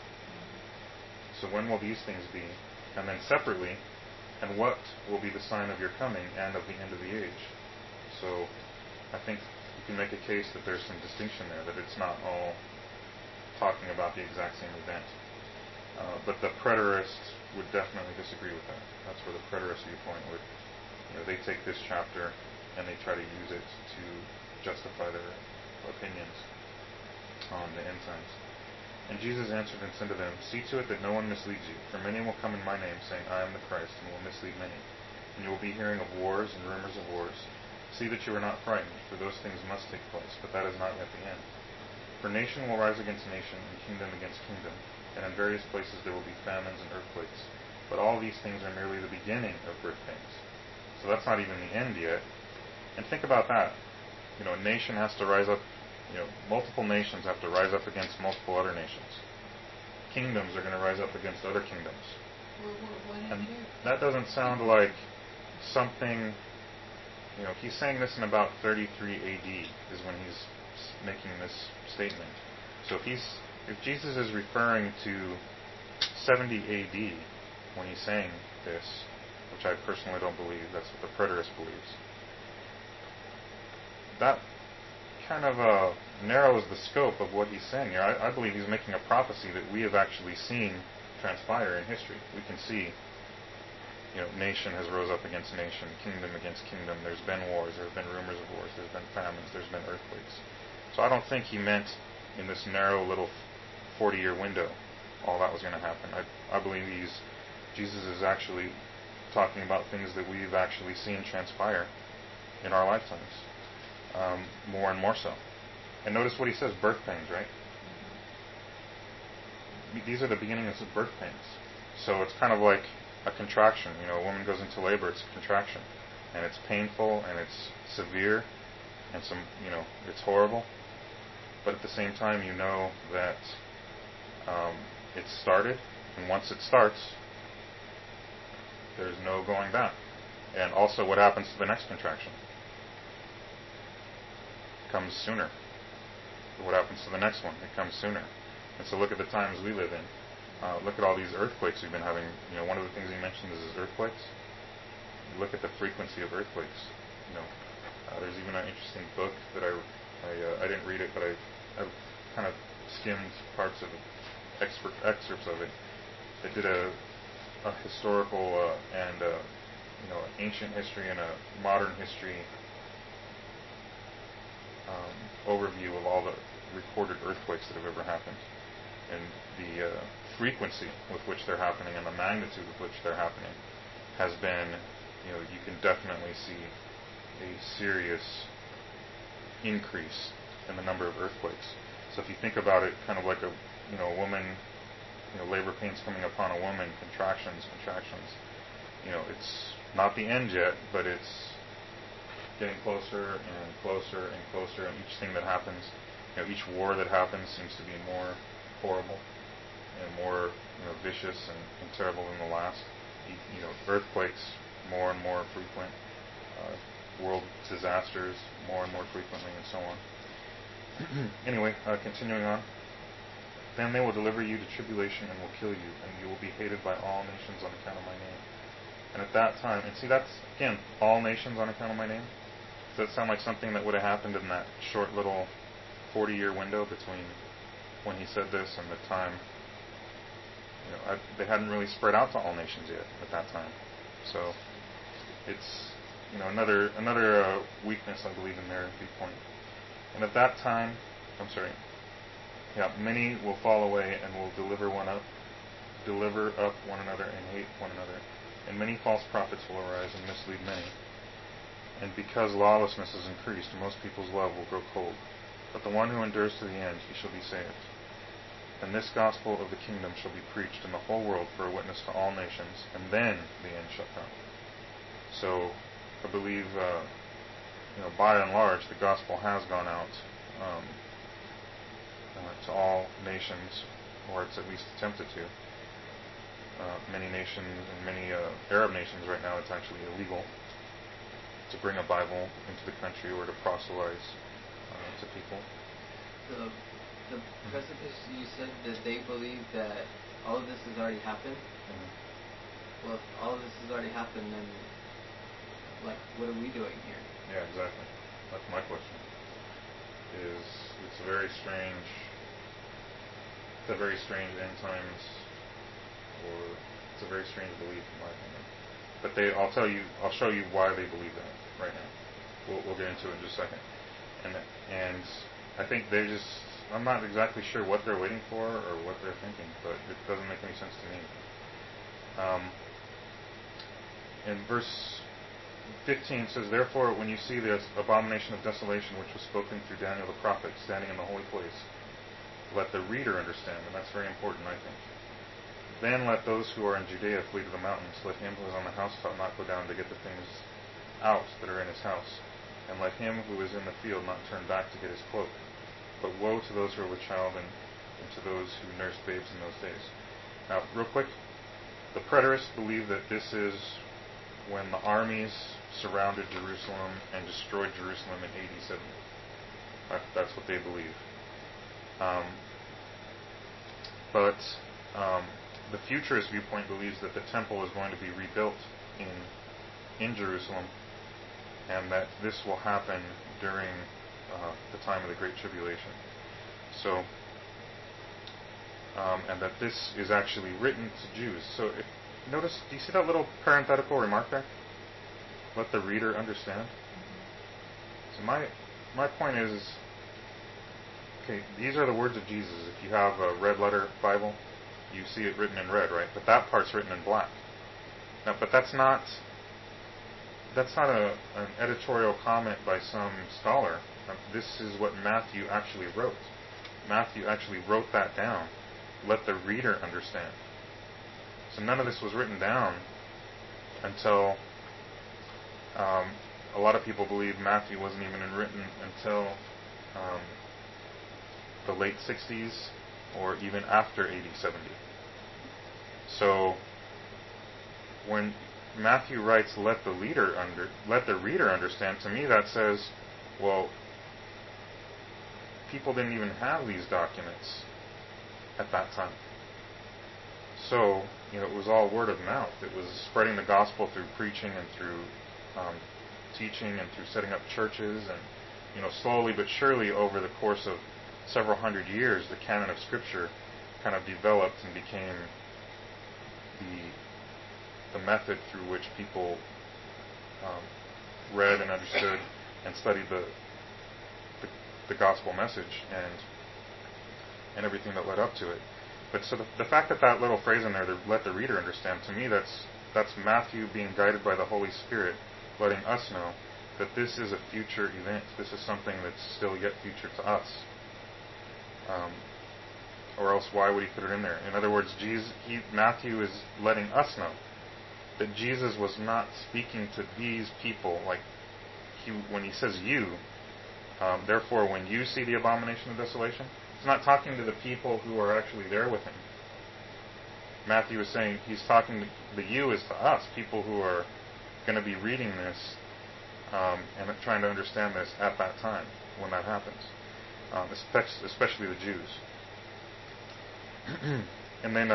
So when will these things be? And then separately, and what will be the sign of your coming and of the end of the age? So I think you can make a case that there's some distinction there, that it's not all talking about the exact same event. But the preterists would definitely disagree with that. That's where the preterist viewpoint would, they take this chapter and they try to use it to justify their opinions on the end times. And Jesus answered and said to them, "See to it that no one misleads you, for many will come in my name, saying, 'I am the Christ,' and will mislead many. And you will be hearing of wars and rumors of wars. See that you are not frightened, for those things must take place, but that is not yet the end. For nation will rise against nation, and kingdom against kingdom, and in various places there will be famines and earthquakes. But all these things are merely the beginning of great things." So that's not even the end yet. And think about that. A nation has to rise up, multiple nations have to rise up against multiple other nations. Kingdoms are going to rise up against other kingdoms. We're one and And two. that doesn't sound like something, he's saying this in about 33 AD is when he's making this statement. So if Jesus is referring to 70 AD when he's saying this, which I personally don't believe, that's what the preterist believes, that kind of narrows the scope of what he's saying here. I believe he's making a prophecy that we have actually seen transpire in history. We can see, nation has rose up against nation, kingdom against kingdom. There's been wars, there's been rumors of wars, there's been famines, there's been earthquakes. So I don't think he meant in this narrow little 40-year window all that was going to happen. I believe Jesus is actually talking about things that we've actually seen transpire in our lifetimes, more and more so. And notice what he says, birth pains, right? These are the beginnings of birth pains. So it's kind of like a contraction. A woman goes into labor, it's a contraction. And it's painful, and it's severe, and it's horrible. But at the same time, you know that it's started, and once it starts, there's no going back. And also, what happens to the next contraction? It comes sooner. What happens to the next one? It comes sooner. And so look at the times we live in. Look at all these earthquakes we've been having. One of the things he mentioned is earthquakes. You look at the frequency of earthquakes. There's even an interesting book that I didn't read it, but I kind of skimmed parts of it, excerpts of it. They did a historical and ancient history and a modern history overview of all the recorded earthquakes that have ever happened, and the frequency with which they're happening and the magnitude with which they're happening has been, you can definitely see a serious increase in the number of earthquakes. So if you think about it, kind of like a woman, labor pains coming upon a woman, contractions. It's not the end yet, but it's getting closer and closer and closer, and each thing that happens, each war that happens seems to be more horrible and more vicious and terrible than the last. Earthquakes more and more frequent, world disasters more and more frequently, and so on. Anyway, continuing on. Then they will deliver you to tribulation and will kill you, and you will be hated by all nations on account of my name. And at that time, and see, that's, again, all nations on account of my name. Does that sound like something that would have happened in that short little 40-year window between when he said this and the time? They hadn't really spread out to all nations yet at that time. So it's another weakness, I believe, in their viewpoint. And at that time, many will fall away and will deliver up one another and hate one another. And many false prophets will arise and mislead many. And because lawlessness is increased, most people's love will grow cold. But the one who endures to the end, he shall be saved. And this gospel of the kingdom shall be preached in the whole world for a witness to all nations, and then the end shall come. So, I believe, by and large, the gospel has gone out to all nations, or it's at least attempted to. Many nations, and many Arab nations right now, it's actually illegal to bring a Bible into the country or to proselytize to people. The precipice, you said that they believe that all of this has already happened. Mm-hmm. Well, if all of this has already happened, then, what are we doing here? Yeah, exactly. That's my question. It's a very strange end times, or it's a very strange belief, in my opinion. But I'll show you why they believe that right now. We'll get into it in just a second. And I think I'm not exactly sure what they're waiting for or what they're thinking, but it doesn't make any sense to me. In verse 15 it says, Therefore, when you see this abomination of desolation which was spoken through Daniel the prophet standing in the holy place, let the reader understand, and that's very important, I think. Then let those who are in Judea flee to the mountains. Let him who is on the housetop not go down to get the things out that are in his house. And let him who is in the field not turn back to get his cloak. But woe to those who are with child and to those who nurse babes in those days. Now, real quick, the preterists believe that this is when the armies surrounded Jerusalem and destroyed Jerusalem in AD 70. That's what they believe. But the futurist viewpoint believes that the temple is going to be rebuilt in Jerusalem and that this will happen during the time of the Great Tribulation. So, and that this is actually written to Jews. So, notice, do you see that little parenthetical remark there? Let the reader understand. So my point is, okay, these are the words of Jesus. If you have a red letter Bible, you see it written in red, right? But that part's written in black. Now, but that's not an editorial comment by some scholar. This is what Matthew actually wrote. Matthew actually wrote that down. Let the reader understand. So none of this was written down until a lot of people believe Matthew wasn't even written until the late 60s or even after AD 70. So when Matthew writes, let the reader understand, to me that says, well, people didn't even have these documents at that time. So, it was all word of mouth. It was spreading the gospel through preaching and through teaching and through setting up churches, and slowly but surely over the course of several hundred years, the canon of Scripture kind of developed and became the method through which people read and understood and studied the gospel message and everything that led up to it. But so the fact that little phrase in there, to let the reader understand, to me that's Matthew being guided by the Holy Spirit, letting us know that this is a future event. This is something that's still yet future to us. Or else why would he put it in there? In other words, Matthew is letting us know that Jesus was not speaking to these people like when he says you. Therefore, when you see the abomination of desolation, he's not talking to the people who are actually there with him. Matthew is saying he's talking to the you is to us, people who are going to be reading this and trying to understand this at that time when that happens, especially the Jews. And then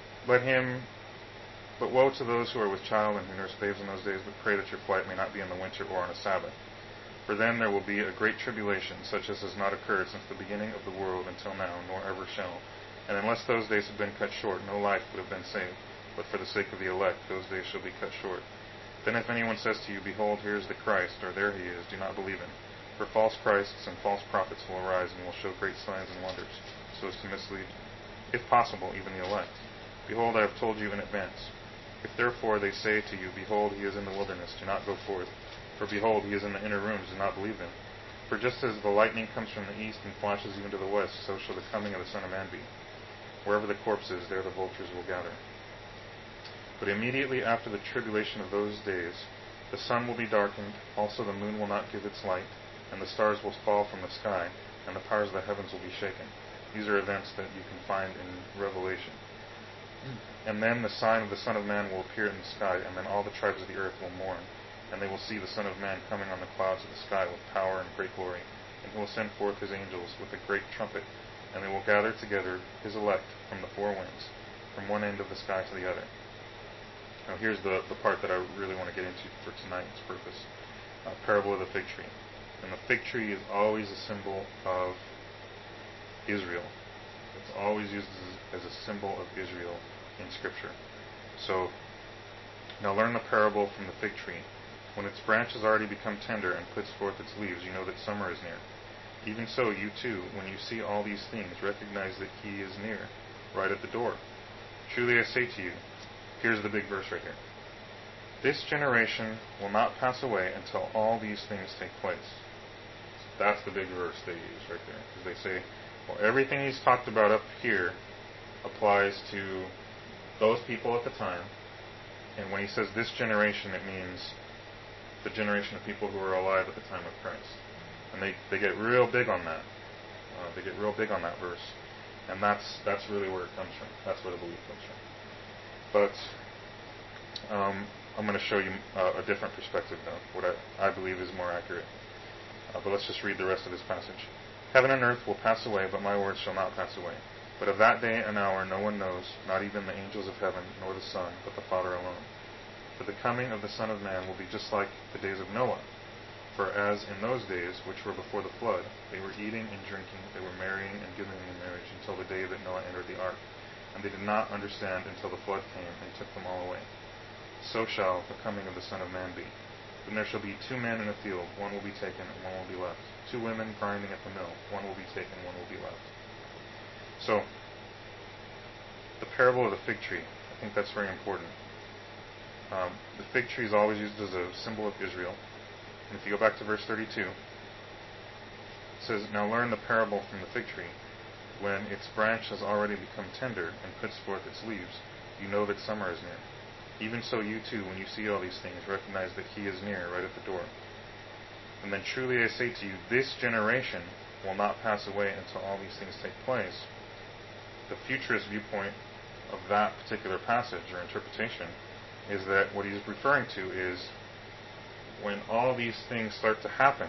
but woe to those who are with child and who nurse babes in those days, but pray that your flight may not be in the winter or on a Sabbath. For then there will be a great tribulation, such as has not occurred since the beginning of the world until now, nor ever shall. And unless those days had been cut short, no life would have been saved. But for the sake of the elect, those days shall be cut short. Then if anyone says to you, behold, here is the Christ, or there he is, do not believe him. For false Christs and false prophets will arise and will show great signs and wonders, so as to mislead, if possible, even the elect. Behold, I have told you in advance. If therefore they say to you, behold, he is in the wilderness, do not go forth. For behold, he is in the inner rooms, do not believe them. For just as the lightning comes from the east and flashes even to the west, so shall the coming of the Son of Man be. Wherever the corpse is, there the vultures will gather. But immediately after the tribulation of those days, the sun will be darkened, also the moon will not give its light, and the stars will fall from the sky, and the powers of the heavens will be shaken. These are events that you can find in Revelation. And then the sign of the Son of Man will appear in the sky, and then all the tribes of the earth will mourn. And they will see the Son of Man coming on the clouds of the sky with power and great glory. And he will send forth his angels with a great trumpet, and they will gather together his elect from the four winds, from one end of the sky to the other. Now here's the part that I really want to get into for tonight's purpose. Parable of the fig tree. And the fig tree is always a symbol of Israel. It's always used as a symbol of Israel in Scripture. So, now learn the parable from the fig tree. When its branch has already become tender and puts forth its leaves, you know that summer is near. Even so, you too, when you see all these things, recognize that he is near, right at the door. Truly I say to you, here's the big verse right here. This generation will not pass away until all these things take place. That's the big verse they use right there. Because they say, well, everything he's talked about up here applies to those people at the time. And when he says this generation, it means the generation of people who were alive at the time of Christ. And they get real big on that. They get real big on that verse. And that's really where it comes from. That's where the belief comes from. But I'm going to show you a different perspective, though, what I believe is more accurate. But let's just read the rest of this passage. Heaven and earth will pass away, but my words shall not pass away. But of that day and hour no one knows, not even the angels of heaven, nor the Son, but the Father alone. For the coming of the Son of Man will be just like the days of Noah. For as in those days, which were before the flood, they were eating and drinking, they were marrying and giving in marriage until the day that Noah entered the ark. And they did not understand until the flood came and took them all away. So shall the coming of the Son of Man be. Then there shall be 2 men in a field, one will be taken and one will be left. 2 women grinding at the mill, one will be taken, one will be left. So, the parable of the fig tree, I think that's very important. The fig tree is always used as a symbol of Israel. And if you go back to verse 32, it says, Now learn the parable from the fig tree. When its branch has already become tender and puts forth its leaves, you know that summer is near. Even so you too, when you see all these things, recognize that he is near, right at the door. And then truly I say to you, this generation will not pass away until all these things take place. The futurist viewpoint of that particular passage or interpretation is that what he's referring to is when all these things start to happen.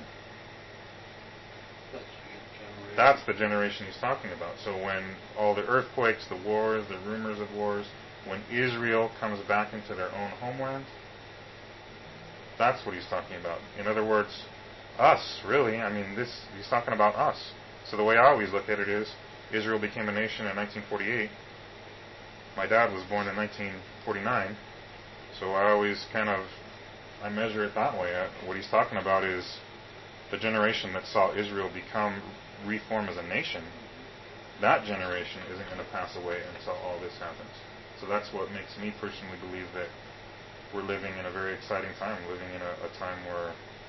That's the generation he's talking about. So when all the earthquakes, the wars, the rumors of wars, when Israel comes back into their own homeland, that's what he's talking about. In other words, us, really. I mean, he's talking about us. So the way I always look at it is, Israel became a nation in 1948. My dad was born in 1949. So I measure it that way. What he's talking about is the generation that saw Israel reform as a nation. That generation isn't going to pass away until all this happens. So that's what makes me personally believe that we're living in a very exciting time, living in a time where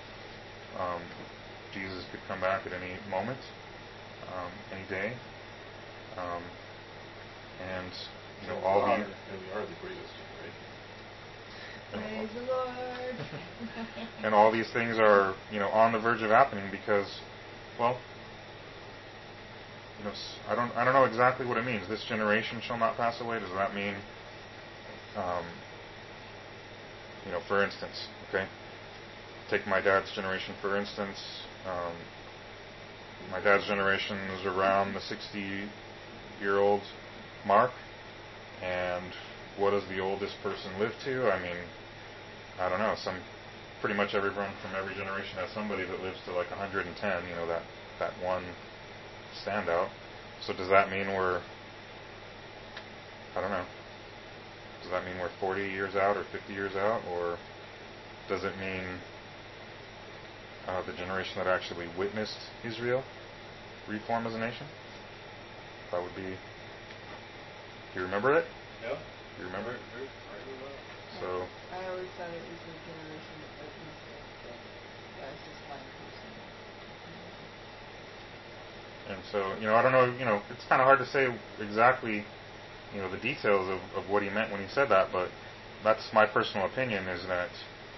Jesus could come back at any moment, any day, and all the. And we are the greatest generation. Praise the Lord. And all these things are, on the verge of happening because, well, I don't know exactly what it means. This generation shall not pass away. Does that mean, for instance, okay? Take my dad's generation, for instance. My dad's generation is around the 60-year-old mark. And what does the oldest person live to? I mean, I don't know. Pretty much everyone from every generation has somebody that lives to like 110. That one standout. So does that mean we're 40 years out or 50 years out, or does it mean the generation that actually witnessed Israel reform as a nation? That would be. Do you remember it? Yeah. Do you remember it? So. I always thought it was a generation that witnessed it. That's just my personal. And so, I don't know, it's kind of hard to say exactly, the details of what he meant when he said that, but that's my personal opinion is that.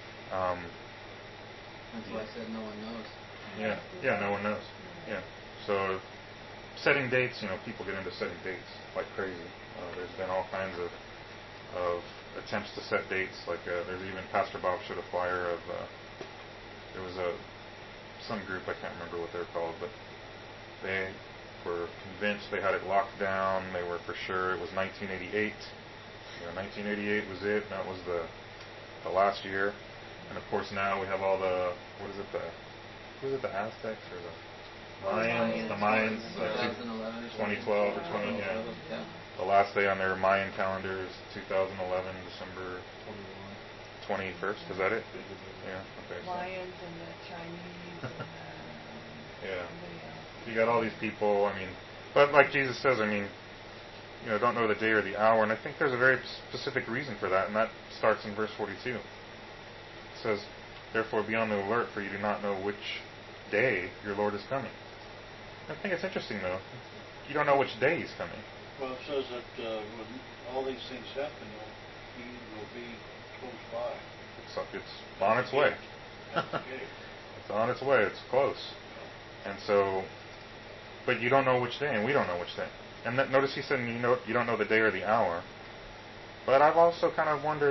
That's why I said no one knows. Yeah, no one knows. Yeah. So, setting dates, people get into setting dates like crazy. There's been all kinds of attempts to set dates. Like there's even Pastor Bob showed a flyer of there was some group, I can't remember what they're called, but they were convinced they had it locked down. They were for sure it was 1988. 1988 was it. That was the last year. And of course now we have all the the Aztecs or the Mayans? The Mayans, 2011, 2012 or 20, yeah. The last day on their Mayan calendar is 2011, December 21st. Is that it? Yeah. Okay. Mayans and the Chinese and Yeah. somebody else. You got all these people. But like Jesus says, don't know the day or the hour, and I think there's a very specific reason for that, and that starts in verse 42. It says, "Therefore be on the alert, for you do not know which day your Lord is coming." I think it's interesting, though. You don't know which day He's coming. Well, it says that when all these things happen, He will be close by. It's on its way. It's on its way. It's close. And so, but you don't know which day, and we don't know which day. And notice He said, you don't know the day or the hour. But I've also kind of wondered,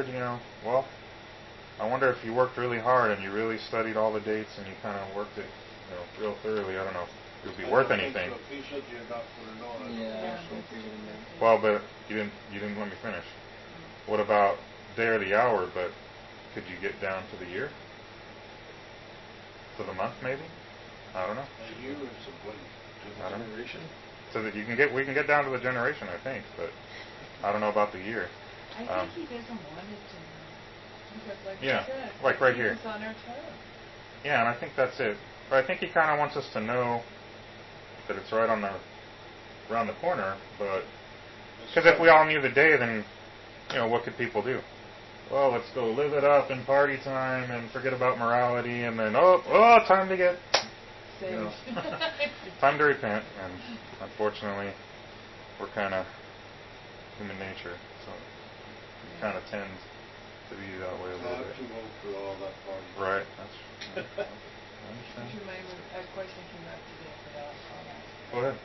I wonder if you worked really hard and you really studied all the dates and you kind of worked it, real thoroughly. I don't know if it would be worth anything. So. He said you're not going to know. Yeah, Well, but you didn't let me finish. What about day or the hour? But could you get down to the year? to the month, maybe. I don't know. A year is a blink. I don't know. Generation? So that we can get down to the generation, I think, but I don't know about the year. I think he doesn't want it to know. Because like Yeah, you said, like right keep here. us on our toes. Yeah, and I think that's it. But I think he kind of wants us to know that it's right on around the corner. But because if we all knew the day, then what could people do? Well, let's go live it up in party time and forget about morality, and then time to get Saved. time to repent. And unfortunately, we're kind of human nature, so we kind of tend to be that way a little I'm bit. too old for all that party. Right. I understand. Would you mind when a question came up today, but I'll ask. Go ahead.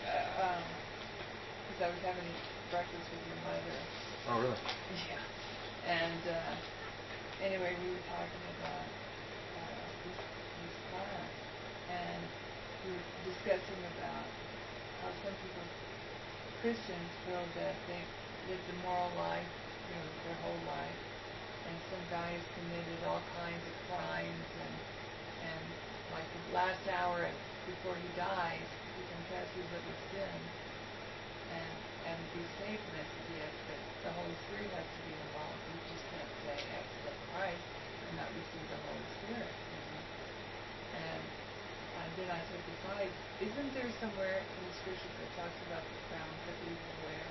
Because I was having breakfast with your mother. Oh, really? Yeah. And anyway, we were talking about this car, and we were discussing about how some people, Christians, feel that they lived a moral life, their whole life, and some guys committed all kinds of crimes, and like the last hour before he dies, he confesses of his sin and be saved from it, yes, but the Holy Spirit has to be involved. You just can't say, I accept Christ and not receive the Holy Spirit. And then I said, besides, isn't there somewhere in the scriptures that talks about the crowns that we will wear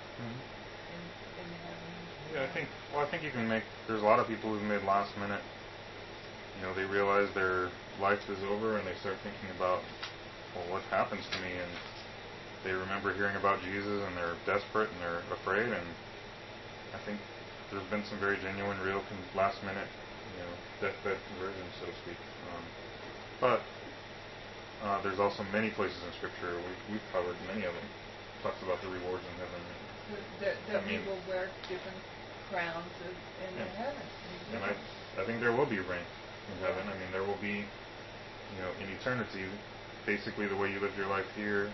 in heaven? Yeah, I think you can make. There's a lot of people who've made last minute. They realize their life is over and they start thinking about, well, what happens to me? And they remember hearing about Jesus and they're desperate and they're afraid. And I think there's been some very genuine, real, last minute, deathbed conversions, so to speak. But there's also many places in Scripture, we've covered many of them, talks about the rewards in heaven. That we will wear different crowns in heaven. And I think there will be rank in heaven. I mean, there will be, in eternity, basically the way you live your life here,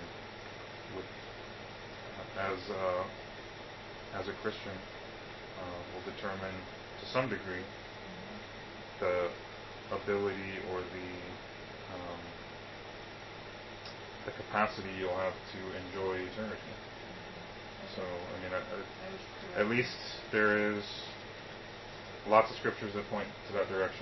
as a Christian, will determine to some degree the ability or the capacity you'll have to enjoy eternity. So, I mean, at least there is lots of scriptures that point to that direction.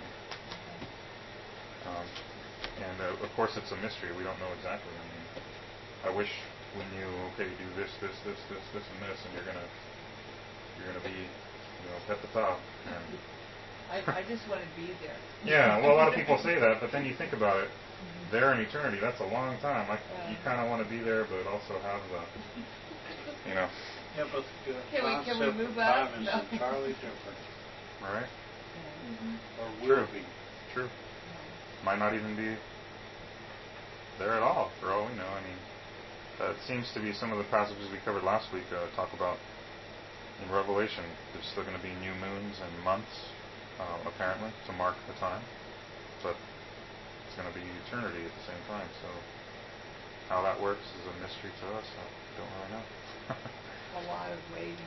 And of course, it's a mystery. We don't know exactly. I mean, I wish we knew. Okay, do this, and this, and you're gonna be, at the top. And I just want to be there. Yeah, well, a lot of people say that, but then you think about it. There in eternity, that's a long time. You kind of want to be there, but also have the, Yeah, but the Can we move time up? is No. entirely different. right? Or will True. be. True. Might not even be there at all, for all we know. I mean, it seems to be some of the passages we covered last week talk about in Revelation. There's still going to be new moons and months, apparently, to mark the time. But it's going to be eternity at the same time. So how that works is a mystery to us. I don't really know. A lot of waiting.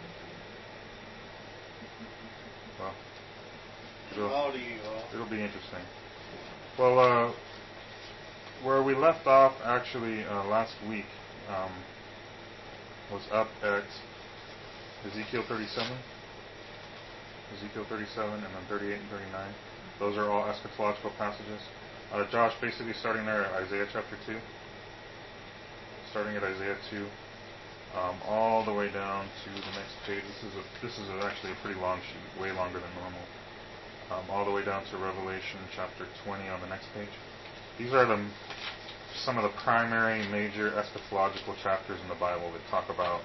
Well, How do you... it'll be interesting. Well, where we left off actually last week was up at Ezekiel 37. Ezekiel 37 and then 38 and 39. Those are all eschatological passages. Josh, basically starting there at Isaiah chapter 2. Starting at Isaiah 2. All the way down to the next page. This is actually a pretty long sheet, way longer than normal. All the way down to Revelation chapter 20 on the next page. These are some of the primary major eschatological chapters in the Bible that talk about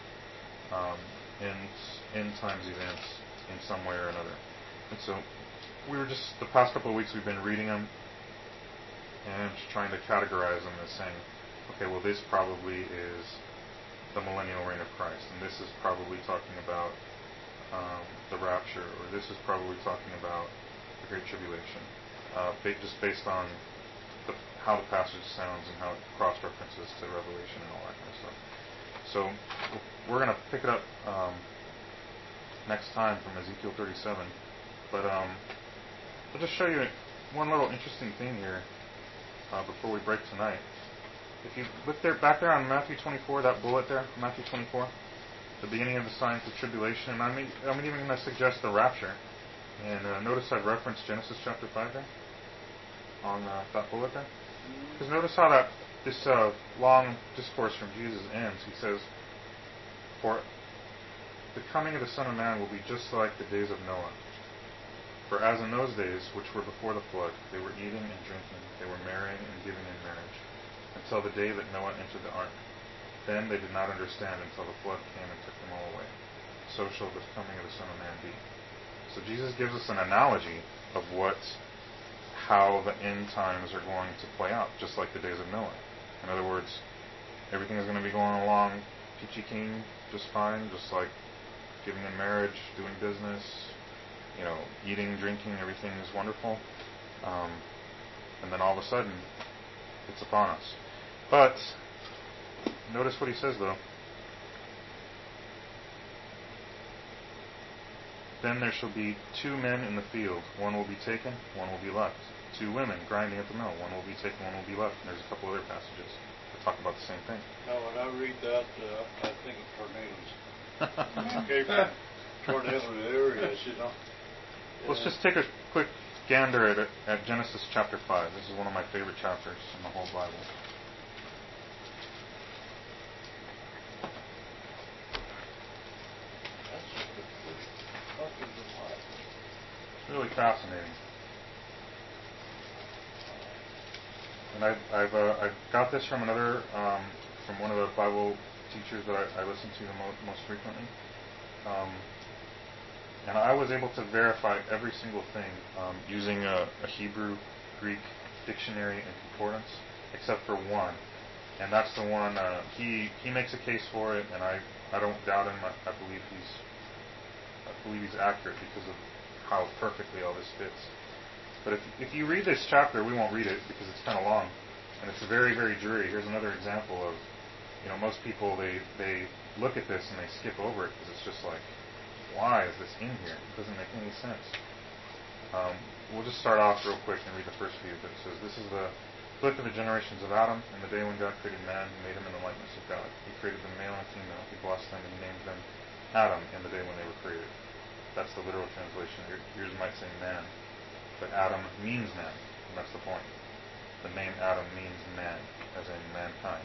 end times events in some way or another. And so the past couple of weeks we've been reading them and trying to categorize them as saying, okay, well, this probably is the millennial reign of Christ, and this is probably talking about the rapture, or this is probably talking about the Great Tribulation, just based on how the passage sounds and how it cross-references to Revelation and all that kind of stuff. So we're going to pick it up next time from Ezekiel 37, but I'll just show you one little interesting thing here before we break tonight. If you look there, back there on Matthew 24, that bullet there, Matthew 24, the beginning of the signs of tribulation, and I'm even going to suggest the rapture. And notice I've referenced Genesis chapter 5 there, on that bullet there. Because notice how that this long discourse from Jesus ends. He says, "For the coming of the Son of Man will be just like the days of Noah. For as in those days which were before the flood, they were eating and drinking, they were marrying and giving in marriage, until the day that Noah entered the ark. Then they did not understand until the flood came and took them all away. So shall the coming of the Son of Man be." So Jesus gives us an analogy of how the end times are going to play out, just like the days of Noah. In other words, everything is going to be going along peachy keen, just fine, just like giving in marriage, doing business, eating, drinking, everything is wonderful. And then all of a sudden, it's upon us. But notice what he says, though. "Then there shall be 2 men in the field. One will be taken, one will be left. 2 women grinding at the mill. One will be taken, one will be left." And there's a couple other passages that talk about the same thing. Now, when I read that, I think of tornadoes. Okay, from tornado areas, Let's just take a quick gander at Genesis chapter 5. This is one of my favorite chapters in the whole Bible. It's really fascinating. And I've got this from from one of the Bible teachers that I listen to the most frequently. And I was able to verify every single thing using a Hebrew Greek dictionary and concordance, except for one. And that's the one, he makes a case for it, and I don't doubt him. I believe he's accurate because of how perfectly all this fits. But if you read this chapter, we won't read it because it's kind of long, and it's very, very dreary. Here's another example of, most people, they look at this and they skip over it because it's just like, why is this in here? It doesn't make any sense. We'll just start off real quick and read the first few. But it says, "This is the book of the generations of Adam. In the day when God created man, He made him in the likeness of God. He created them male and female. He blessed them and He named them Adam in the day when they were created." That's the literal translation. Yours might say man, but Adam means man, and that's the point. The name Adam means man, as in mankind.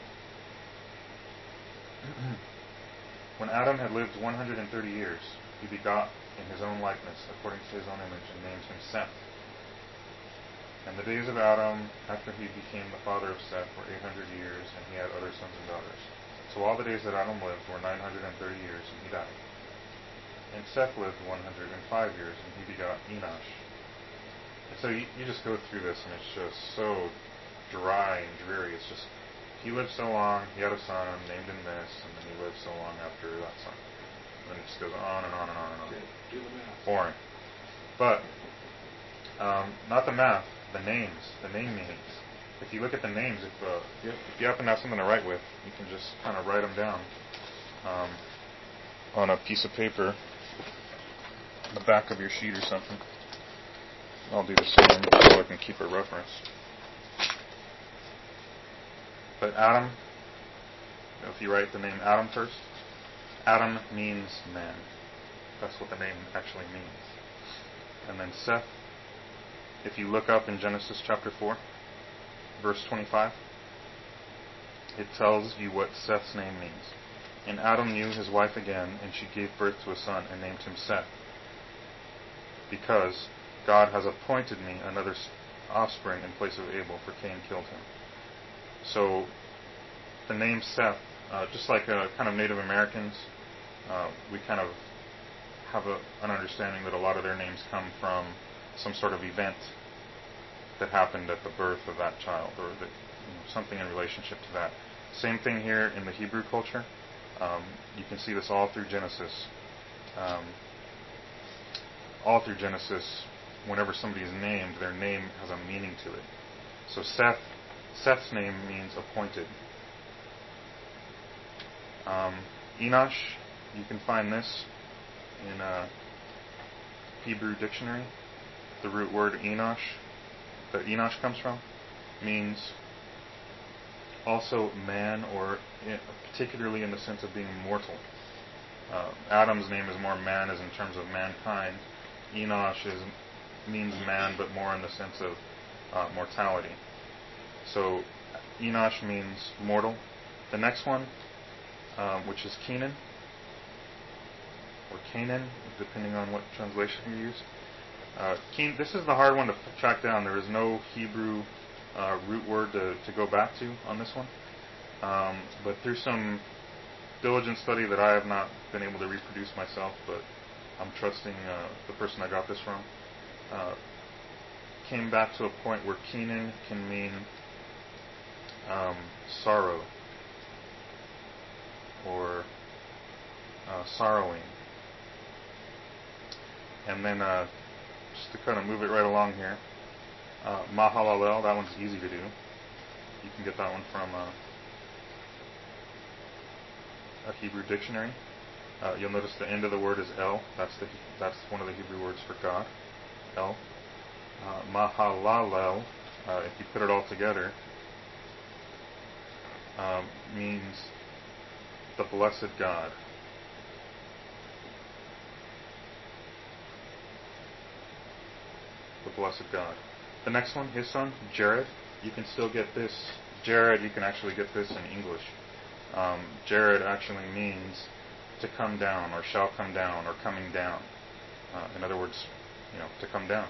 "When Adam had lived 130 years, he begot in his own likeness, according to his own image, and named him Seth. And the days of Adam, after he became the father of Seth, were 800 years, and he had other sons and daughters. So all the days that Adam lived were 930 years, and he died. And Seth lived 105 years, and he begot Enosh." And so you just go through this, and it's just so dry and dreary. It's just, he lived so long, he had a son, named him this, and then he lived so long after that son. And then it just goes on and on and on and on. Do the math. Boring. But, not the math, the names, the name meanings. If you look at the names, if you happen to have something to write with, you can just kind of write them down on a piece of paper, on the back of your sheet or something. I'll do the same so I can keep a reference. But Adam, if you write the name Adam first, Adam means man. That's what the name actually means. And then Seth, if you look up in Genesis chapter 4, verse 25, it tells you what Seth's name means. "And Adam knew his wife again, and she gave birth to a son, and named him Seth, because God has appointed me another offspring in place of Abel, for Cain killed him." So the name Seth, just like kind of Native Americans, we kind of have an understanding that a lot of their names come from some sort of event that happened at the birth of that child, or that, something in relationship to that. Same thing here in the Hebrew culture. You can see this all through Genesis. Whenever somebody is named, their name has a meaning to it. So Seth's name means appointed. Enosh, you can find this in a Hebrew dictionary. The root word Enosh that Enosh comes from means also man, or particularly in the sense of being mortal. Adam's name is more man, as in terms of mankind. Enosh means man, but more in the sense of mortality. So Enosh means mortal. The next one, which is Kenan, or Canaan, depending on what translation you use. This is the hard one to track down. There is no Hebrew root word to go back to on this one. But through some diligent study that I have not been able to reproduce myself, but I'm trusting the person I got this from, came back to a point where Kenan can mean sorrow, or sorrowing. And then just to kind of move it right along here, Mahalalel, that one's easy to do. You can get that one from a Hebrew dictionary. You'll notice the end of the word is El. That's one of the Hebrew words for God. El. Mahalalel, if you put it all together, means the blessed God. The blessed God. The next one, his son, Jared. You can still get this. Jared, you can actually get this in English. Jared actually means to come down, or shall come down, or coming down. In other words, to come down.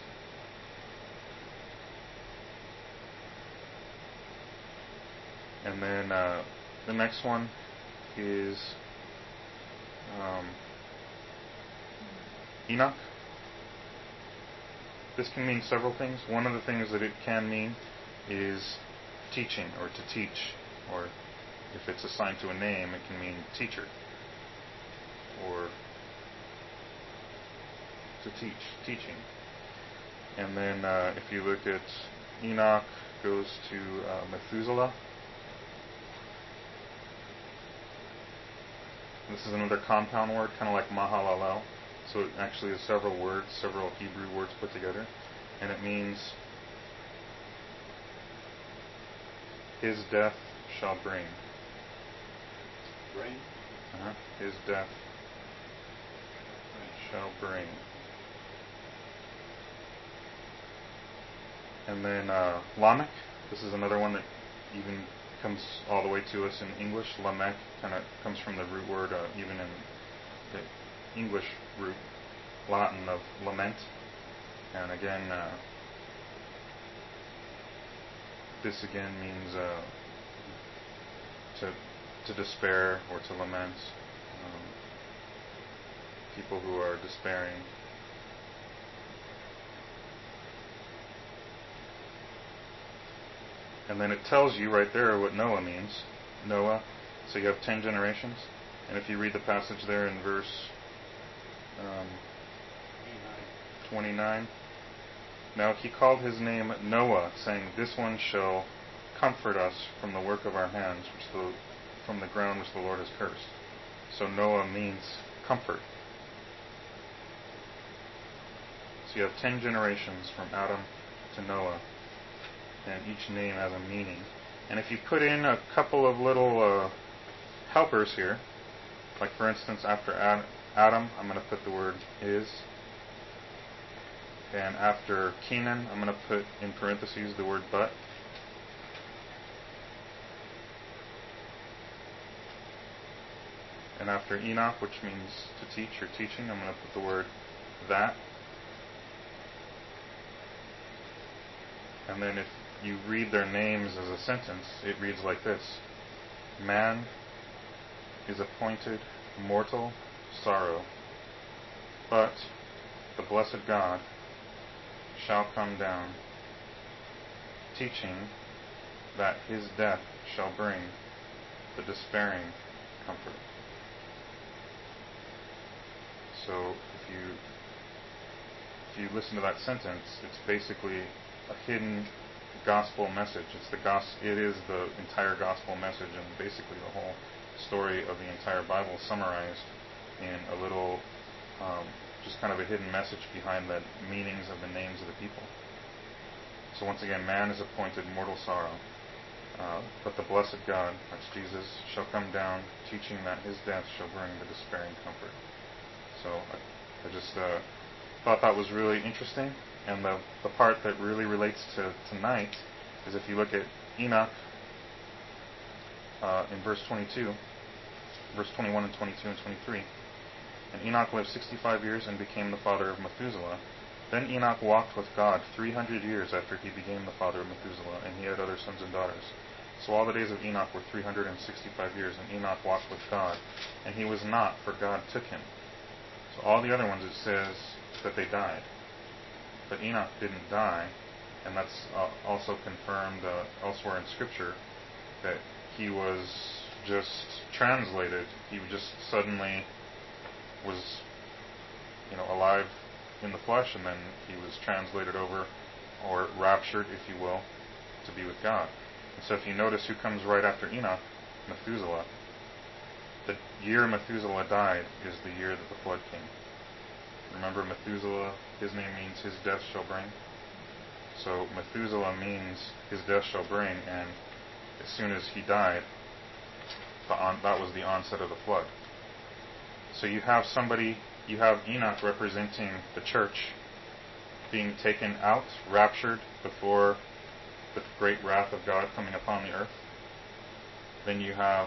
And then the next one is Enoch. This can mean several things. One of the things that it can mean is teaching, or to teach, or if it's assigned to a name, it can mean teacher, or to teach, teaching. And then if you look at Enoch, goes to Methuselah. This is another compound word, kind of like Mahalalel. So it actually is several words, several Hebrew words put together. And it means his death shall bring. Bring? His death shall bring. And then Lamech. This is another one that even comes all the way to us in English. Lamech kind of comes from the root word, even in the English root, Latin, of lament. And again, this again means to despair, or to lament. People who are despairing. And then it tells you right there what Noah means. Noah. So you have 10 generations. And if you read the passage there in verse 29. Now he called his name Noah, saying, "This one shall comfort us from the work of our hands, from the ground which the Lord has cursed." So Noah means comfort. So you have 10 generations from Adam to Noah, and each name has a meaning. And if you put in a couple of little helpers here, like for instance, after Adam, I'm going to put the word is. And after Kenan, I'm going to put in parentheses the word but. And after Enoch, which means to teach or teaching, I'm going to put the word that. And then if you read their names as a sentence, it reads like this. Man is appointed mortal sorrow, but the blessed God shall come down, teaching that his death shall bring the despairing comfort. So if you listen to that sentence, it's basically a hidden gospel message. It is the entire gospel message, and basically the whole story of the entire Bible summarized in a little, just kind of a hidden message behind the meanings of the names of the people. So once again, man is appointed mortal sorrow. But the blessed God, that's Jesus, shall come down, teaching that his death shall bring the despairing comfort. So I just thought that was really interesting. And the part that really relates to tonight is if you look at Enoch in verse 22, verse 21 and 22 and 23. And Enoch lived 65 years and became the father of Methuselah. Then Enoch walked with God 300 years after he became the father of Methuselah, and he had other sons and daughters. So all the days of Enoch were 365 years, and Enoch walked with God. And he was not, for God took him. So all the other ones it says that they died. But Enoch didn't die, and that's also confirmed elsewhere in Scripture, that he was just translated. He just suddenly was, alive in the flesh, and then he was translated over, or raptured, if you will, to be with God. And so if you notice who comes right after Enoch, Methuselah. The year Methuselah died is the year that the flood came. Remember, Methuselah, his name means his death shall bring. So Methuselah means his death shall bring, and as soon as he died, that was the onset of the flood. So you have Enoch representing the church being taken out, raptured before the great wrath of God coming upon the earth. Then you have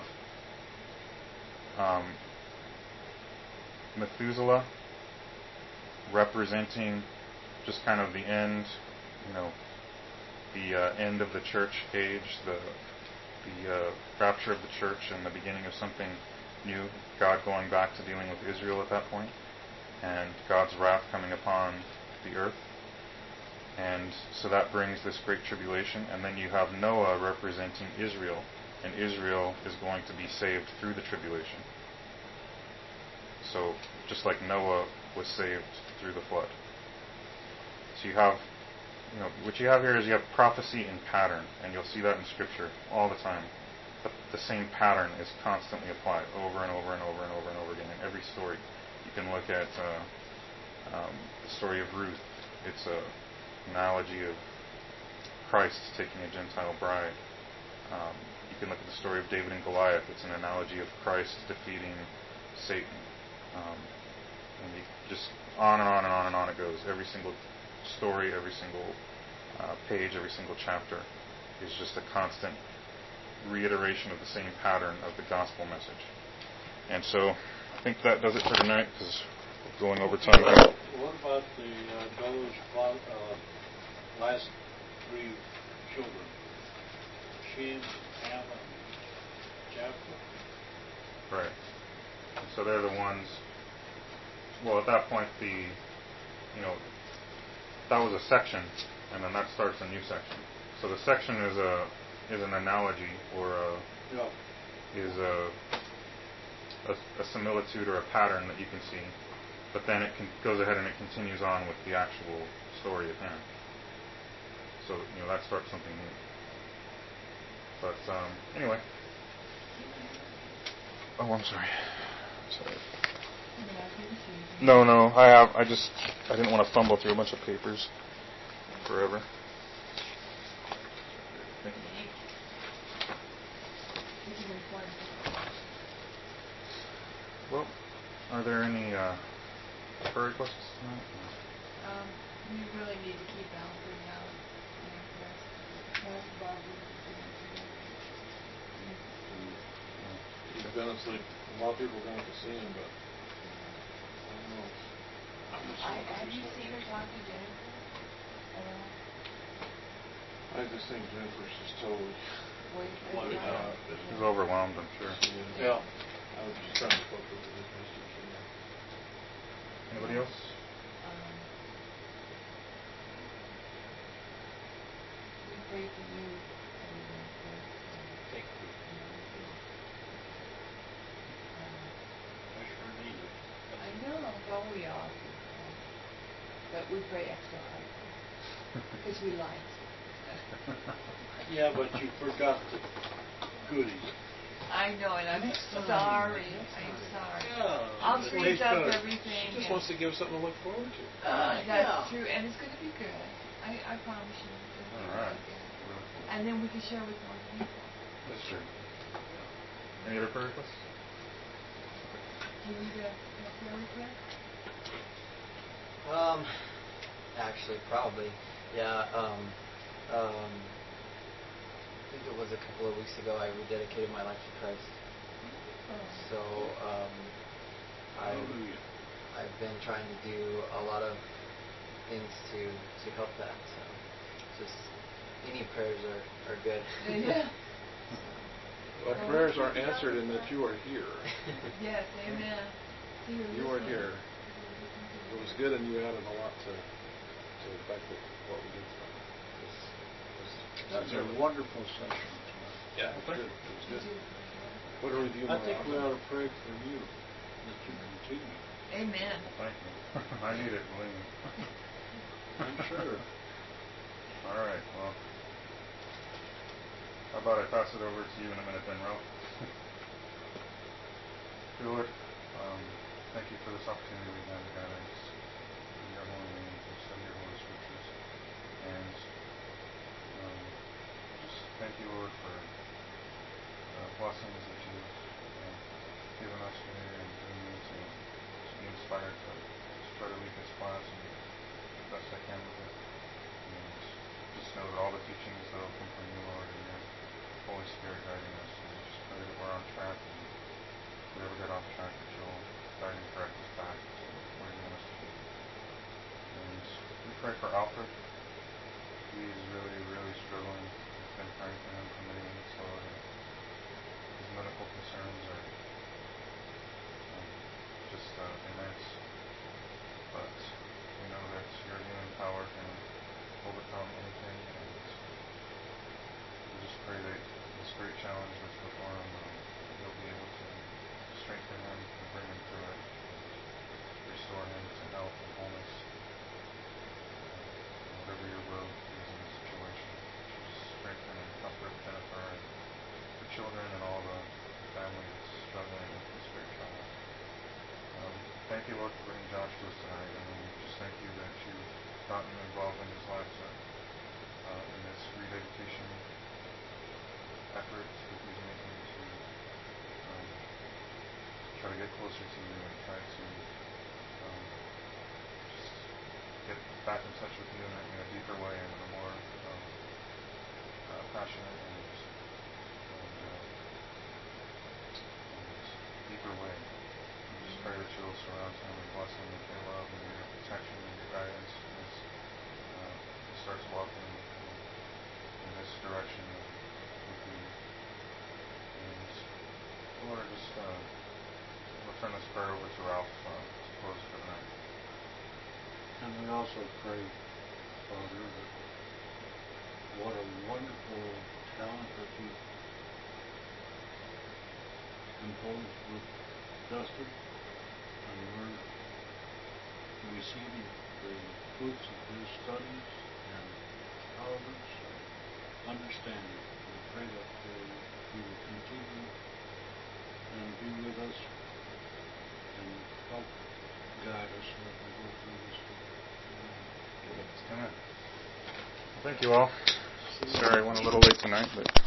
Methuselah representing just kind of the end, the end of the church age, the rapture of the church and the beginning of something new, God going back to dealing with Israel at that point, and God's wrath coming upon the earth. And so that brings this great tribulation. And then you have Noah representing Israel, and Israel is going to be saved through the tribulation. So just like Noah was saved through the flood. So you have, what you have here is you have prophecy and pattern, and you'll see that in Scripture all the time. But the same pattern is constantly applied over and over and over and over and over again in every story. You can look at the story of Ruth. It's an analogy of Christ taking a Gentile bride. You can look at the story of David and Goliath. It's an analogy of Christ defeating Satan. And you just on and on and on and on it goes. Every single story, every single page, every single chapter is just a constant reiteration of the same pattern of the gospel message. And so I think that does it for tonight, because we're going over time here. What about Noah's last three children? Shem, Ham, and Japheth? Right. And so they're the ones. Well, at that point, that was a section, and then that starts a new section. So the section is an analogy, or is a similitude or a pattern that you can see. But then it goes ahead and it continues on with the actual story at hand. So that starts something new. But anyway. Oh, I'm sorry. No, I didn't want to fumble through a bunch of papers forever. Well, are there any prayer requests tonight? You really need to keep Alfred now. He's been asleep. A lot of people are going to see him, but I don't know. Have you seen her talk to Jennifer at all? I just think Jennifer's just totally flooded out. She's overwhelmed, I'm sure. Yeah. I was just trying to focus with as best you can. Anybody else? We pray for you. Thank you. Much for needed. I know, well, we all do. But we pray extra hard because we like. Yeah, but you forgot the goodies. I know, and I'm sorry. I'm sorry. Yeah. I'll clean up everything. She just wants to give us something to look forward to. That's true, and it's going to be good. I promise you. All right. Really cool. And then we can share with more people. That's true. Any other prayer requests? Do you need a prayer request? Actually, probably. Yeah. I think it was a couple of weeks ago I rededicated my life to Christ. So I've been trying to do a lot of things to help that. So just any prayers are good. Yeah. Well, prayers are answered in that you are here. Yes, amen. You are here. It was good, and you added a lot to the fact that what we did tonight. That was a wonderful session tonight. Yeah, It was good. it was good. What a review. I think we ought to pray for you, that you continue. Amen. Thank you. I need it, believe me. I'm sure. All right. Well, how about I pass it over to you in a minute then, Ralph? Dear Lord, thank you for this opportunity we have to gather in your holy name to study your holy scriptures. And just thank you, Lord, for blessings that you've given us today and given me to be inspired to try to lead this class and the best I can with it. And just know that all the teachings that will come from you, Lord, and your Holy Spirit guiding us. And just pray that we're on track, and if we ever get off track, that you'll guide and correct us back to where you want us to be. And we pray for Alfred. He is really, really struggling. We've been praying for him for many weeks, Lord. And his medical concerns are just immense. But we know that your healing power can overcome anything. And we just pray that this great challenge that's before him, you'll be able to strengthen him and bring him through it, restore him to health and wholeness. Whatever your will is in this situation, just strengthen and comfort Jennifer and the children and all the family that's struggling with this great trial. Thank you, Lord, for bringing Josh to us tonight, and we just thank you that you've gotten involved in his life in this rededication effort that he's making to try to get closer to you and try to just get back in touch with you in a deeper way and in a more passionate and deeper way. We just pray that you'll surround him and bless him with your love and your protection and your guidance as he starts walking in this direction with you. And Lord, just we'll turn this prayer over to Ralph to close for the night. And we also pray, Father, that what a wonderful talent that you imposed with Dustin, and we're receiving the fruits of his studies and Albert understanding. We pray that he will continue and be with us and help guide us as we go through this book. Amen. Well, thank you all. Sorry I went a little late tonight, but